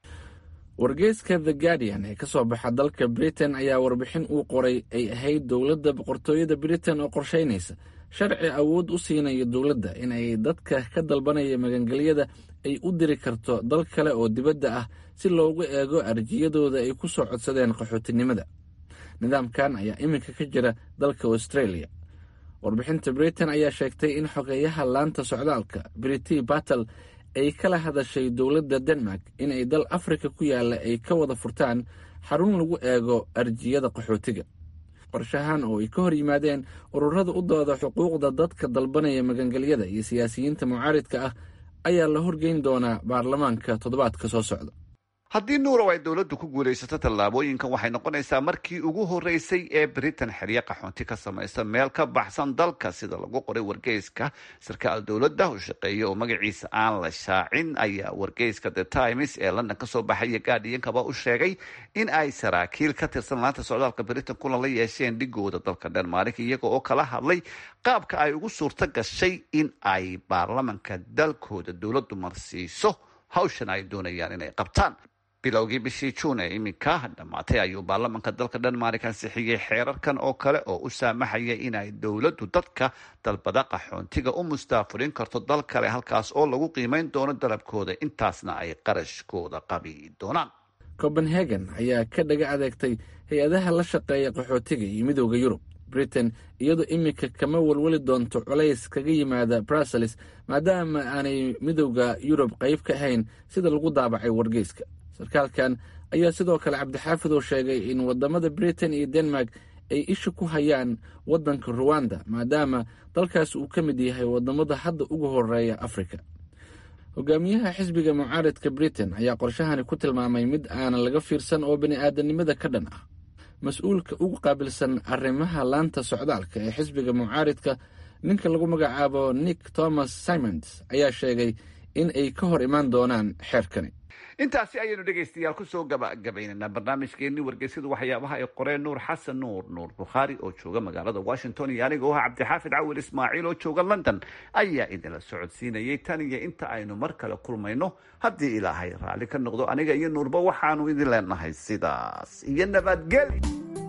wargeyska the guardian ee ka soo baxa dalka britain ayaa warbixin uu qoray ay ahayd dowladda boqortooyada britain oo qorsheynaysa sharci awood u siinaya dowladda in ay dadka ka dalbanaya magangelyada ay u diri karto dal kale oo dibadda ah si loogu eego arjiyadooda ay ku soo codsadeen qaxootinimada. nidaamkan ayaa iminka ka jira dalka australia. warbixinta britain ayaa sheegtay in xogeeyaha laanta socdaalka briti battle ay kala hadashay dowladda denmark in ay dal afrika ku yaala ay ka wada furtaan xarun lagu eego arjiyada qaxootiga. qorshahan oo ay ka hor yimaadeen ururada u dooda xuquuqda dadka dalbanaya magangelyada iyo siyaasiyiinta mucaaridka ah ayaa la horgeyn doonaa baarlamaanka toddobaadka soo socda. haddii nuurow ay dowladdu ku guulaysato tallaabooyinkan waxay noqonaysaa markii ugu horreysay ee britain xeryo qaxoonti ka samaysa meel ka baxsan dalka, sida lagu qoray wargeyska. sarkaal dowladda u shaqeeya oo magaciisa aan la shaacin ayaa wargeyska the times ee london ka soo baxaya guardiankaba u sheegay in ay saraakiil ka tirsan laanta socdaalka britain kulan la yeesheen dhigooda dalka denmark iyaga oo kala hadlay qaabka ay ugu suurto gashay in ay baarlamanka dalkooda dowladdu marsiiso hawshan ay doonayaan inay qabtaan. bilowgii bishii juun ee iminka dhammaatay ayuu baarlamanka dalka denmark ansixiyey xeerarkan oo kale oo u saamaxaya inay dowladdu dadka dalbada qaxoontiga u mustaafurin karto dal kale halkaas oo lagu qiimeyn doono dalabkooda, intaasna ay qarashkooda qabi doonaan. copenhagen ayaa ka dhaga adeegtay hay-adaha la shaqeeya qaxootiga iyo midooda yurub. britain iyadoo iminka kama walwali doonto culays kaga yimaada brussels maadaama aanay midooda yurub qayb ka ahayn sida lagu daabacay wargeyska. sarkaalkan ayaa sidoo kale cabdixaafid oo sheegay in wadamada britain iyo denmark ay isha ku hayaan wadanka ruwanda maadaama dalkaas uu ka mid yahay wadamada hadda ugu horeeya afrika. hogaamiyaha xisbiga mucaaridka britain ayaa qorshahani ku tilmaamay mid aanan laga fiirsan oo bani-aadanimada ka dhan ah. mas-uulka ugu qaabilsan arrimaha laanta socdaalka ee xisbiga mucaaridka, ninka lagu magacaabo nick thomas simons, ayaa sheegay in ay ka hor imaan doonaan xeerkani. intaasi ayaynu dhegaystayaal kusoo gabagabaynaynaa barnaamijkeenii wargeysyadu waxyaabaha ay qoreen nuur xasan nuur bukhaari oo jooga magaalada washington iyo aniga oo ah cabdixaafid cawil ismaaciil oo jooga london ayaa idinla socodsiinayay. tan iyo inta aynu mar kale kulmayno, haddii ilaahay raalli ka noqdo, aniga iyo nuurba waxaanu idin leenahay sidaas iyo nabadgeli.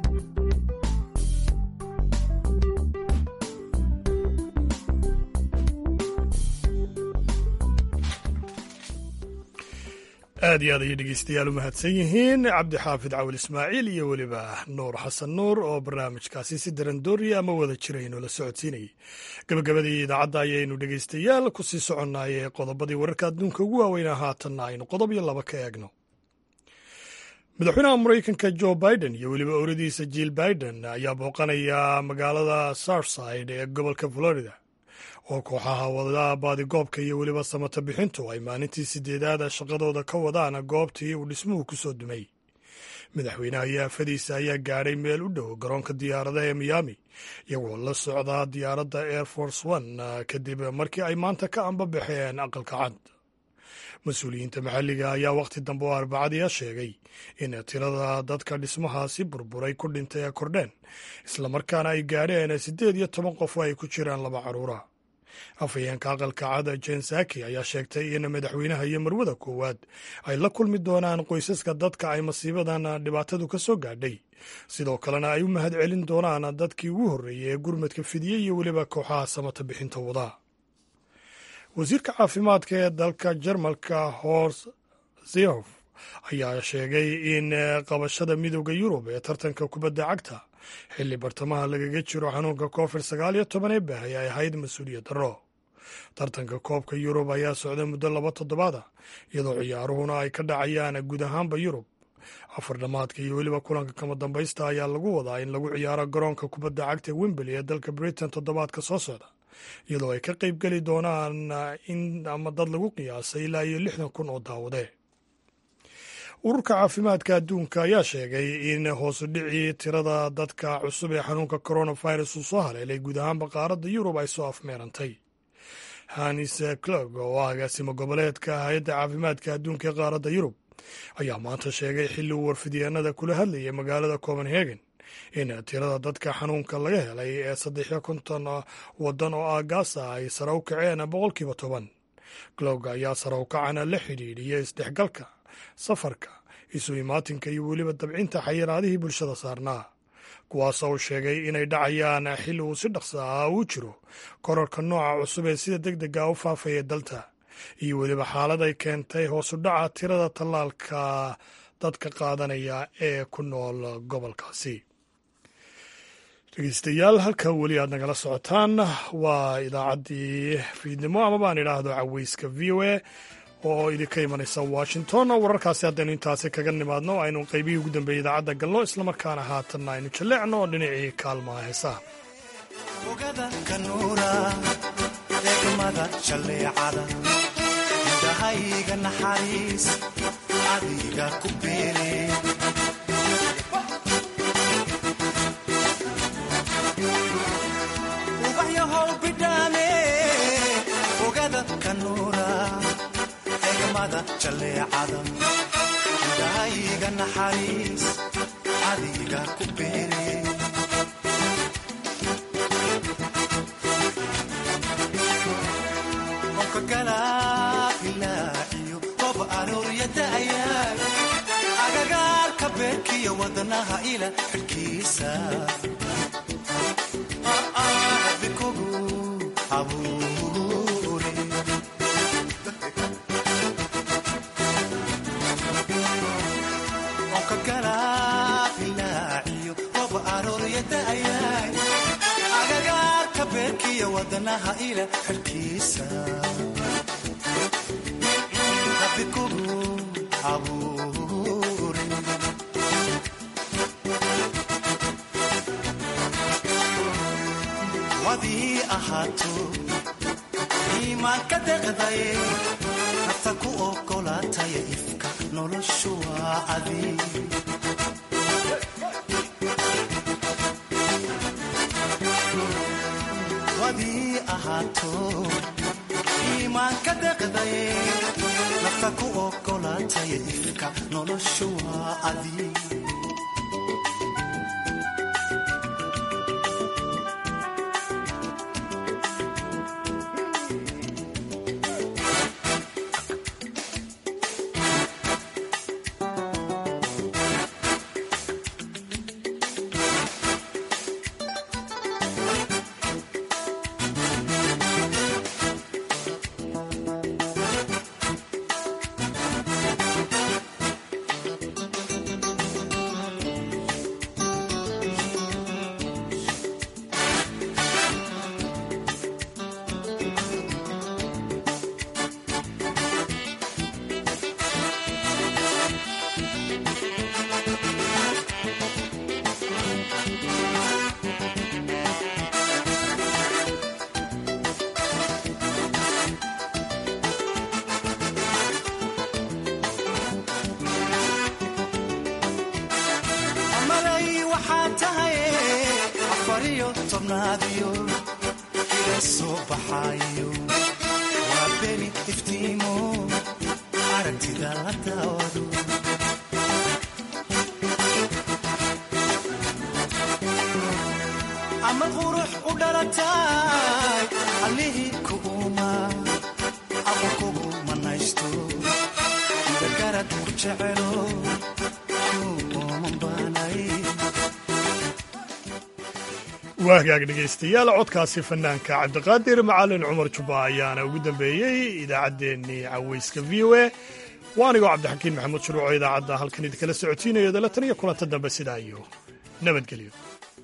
aad iyo aad ayay dhegeystayaal u mahadsan yihiin cabdixaafid cawil ismaaciil iyo weliba nuur xasan nuur oo barnaamijkaasi si darandooriya ama wada jirayno la socodsiinayay. gabagabadii idaacadda ayaynu dhegeystayaal ku sii soconnaayee qodobadii wararka adduunka ugu waaweynaa haatanna aynu qodob iyo laba ka eegno. madaxweynaha maraykanka jo biden iyo weliba oradiisa jill biden ayaa booqanaya magaalada southside ee gobolka florida oo kooxaha wada baadigoobka iyo weliba samata bixintu ay maalintii sideedaada shaqadooda ka wadaan goobtii uu dhismuhu ku soo dumay. madaxweynaha iyo afadiisa ayaa gaadhay meel u dhow garoonka diyaaradaha ee miami iyagoo la socdaa diyaaradda air force one kadib markii ay maanta ka ambabaxeen aqalka cad. mas-uuliyiinta maxalliga ayaa wakhti dambe oo arbacadii sheegay in tirada dadka dhismahaasi burburay ku dhintay ee kordheen islamarkaana ay gaadheen 18 qof oo ay ku jiraan 2 carruura. afhayeenka aqalka cada jen saki ayaa sheegtay in madaxweynaha iyo marwada koowaad ay la kulmi doonaan qoysaska dadka ay masiibadan dhibaatadu ka soo gaadhay, sidoo kalena ay u mahad celin doonaan dadkii ugu horreeyey ee gurmadka fidiyey iyo weliba kooxaha samata bixinta wada. wasiirka caafimaadka ee dalka jarmalka horst seehof ayaa sheegay in qabashada midooda yurub ee tartanka kubadda cagta xilli bartamaha lagaga jiro xanuunka covid-19 ee baahay ay ahayd mas-uuliyad darro. tartanka koobka yurub ayaa socday muddo 2 toddobaada iyadoo ciyaaruhuna ay ka dhacayaan guud ahaanba yurub. afar dhamaadka iyo weliba kulanka kama dambaysta ayaa lagu wadaa in lagu ciyaaro garoonka kubadda cagta Wembley ee dalka Britain toddobaadka soo socda, iyadoo ay ka qayb geli doonaan ama dad lagu qiyaasay ilaa iyo 60,000 oo daawade. ururka caafimaadka adduunka ayaa sheegay in hoosu dhicii tirada dadka cusub ee xanuunka coronavirus uu soo haleelay guud ahaanba qaaradda Yurub ay soo afmeerantay. Hannes Klug oo ah agaasimo goboleedka hay-adda caafimaadka adduunka ee qaaradda Yurub ayaa maanta sheegay xilli uu warfidyaanada kula hadlayay magaalada Copenhagen in tirada dadka xanuunka laga helay ee 53 waddan oo aagaasa ay sare u kaceen 10%. Klug ayaa sare u kacana la xidhiidhiyay isdhexgalka, safarka, isu imaatinka iyo weliba dabcinta xayiraadihii bulshada saarnaa, kuwaas oo sheegay inay dhacayaan xilli uu si dhaqso ah u jiro kororka nooca cusub ee sida degdega u faafaya dalta, iyo weliba xaalad ay keentay hoosu dhaca tirada tallaalka dadka qaadanaya ee ku nool gobolkaasi. dhegeystayaal, halka weli aad nagala socotaan waa idaacaddii fiidnimo ama baan idhaahdo caweyska v o a oo idinka imanaysa Washington. wararkaasi haddaynu intaasi kaga nimaadno aynu qaybihii ugu dambeeyey idaacadda galno, islamarkaana haatanna aynu jalleecno dhinacii kaalmaha heesaha. ogada kanuura degmada jalleecada indhahayga naxariis adiga ku beere ubaxyahow bidhaame ogada kanuura degmada jalleecada indhahayga naxariis adiga ku beere agagaarka beerkiyo wadanaha ila xidhkiisa bikugu abuure onka galaabilaaciyo rob arooryadaayay agagaarka beerkiyo wadanaha ila xidhkiisa wadii ahaato iimaanka deqdaye nafta ku ogolaataya ifka noloshu waa adi wadii ahaato iimaanka deqdaye nafta ku ogolaataya ifka noloshu waa adi waagaag dhegaystayaal, codkaasi fanaanka cabdiqaadir macalin cumar jubba ayaana ugu dambeeyey idaacaddeenii caweyska v o a. waa anigoo cabdixakiin maxamuud shuruuco idaacadda halkan idinkala socotiinayo dalataniyo kulanta dambe sidaa iyo nabadgelyo.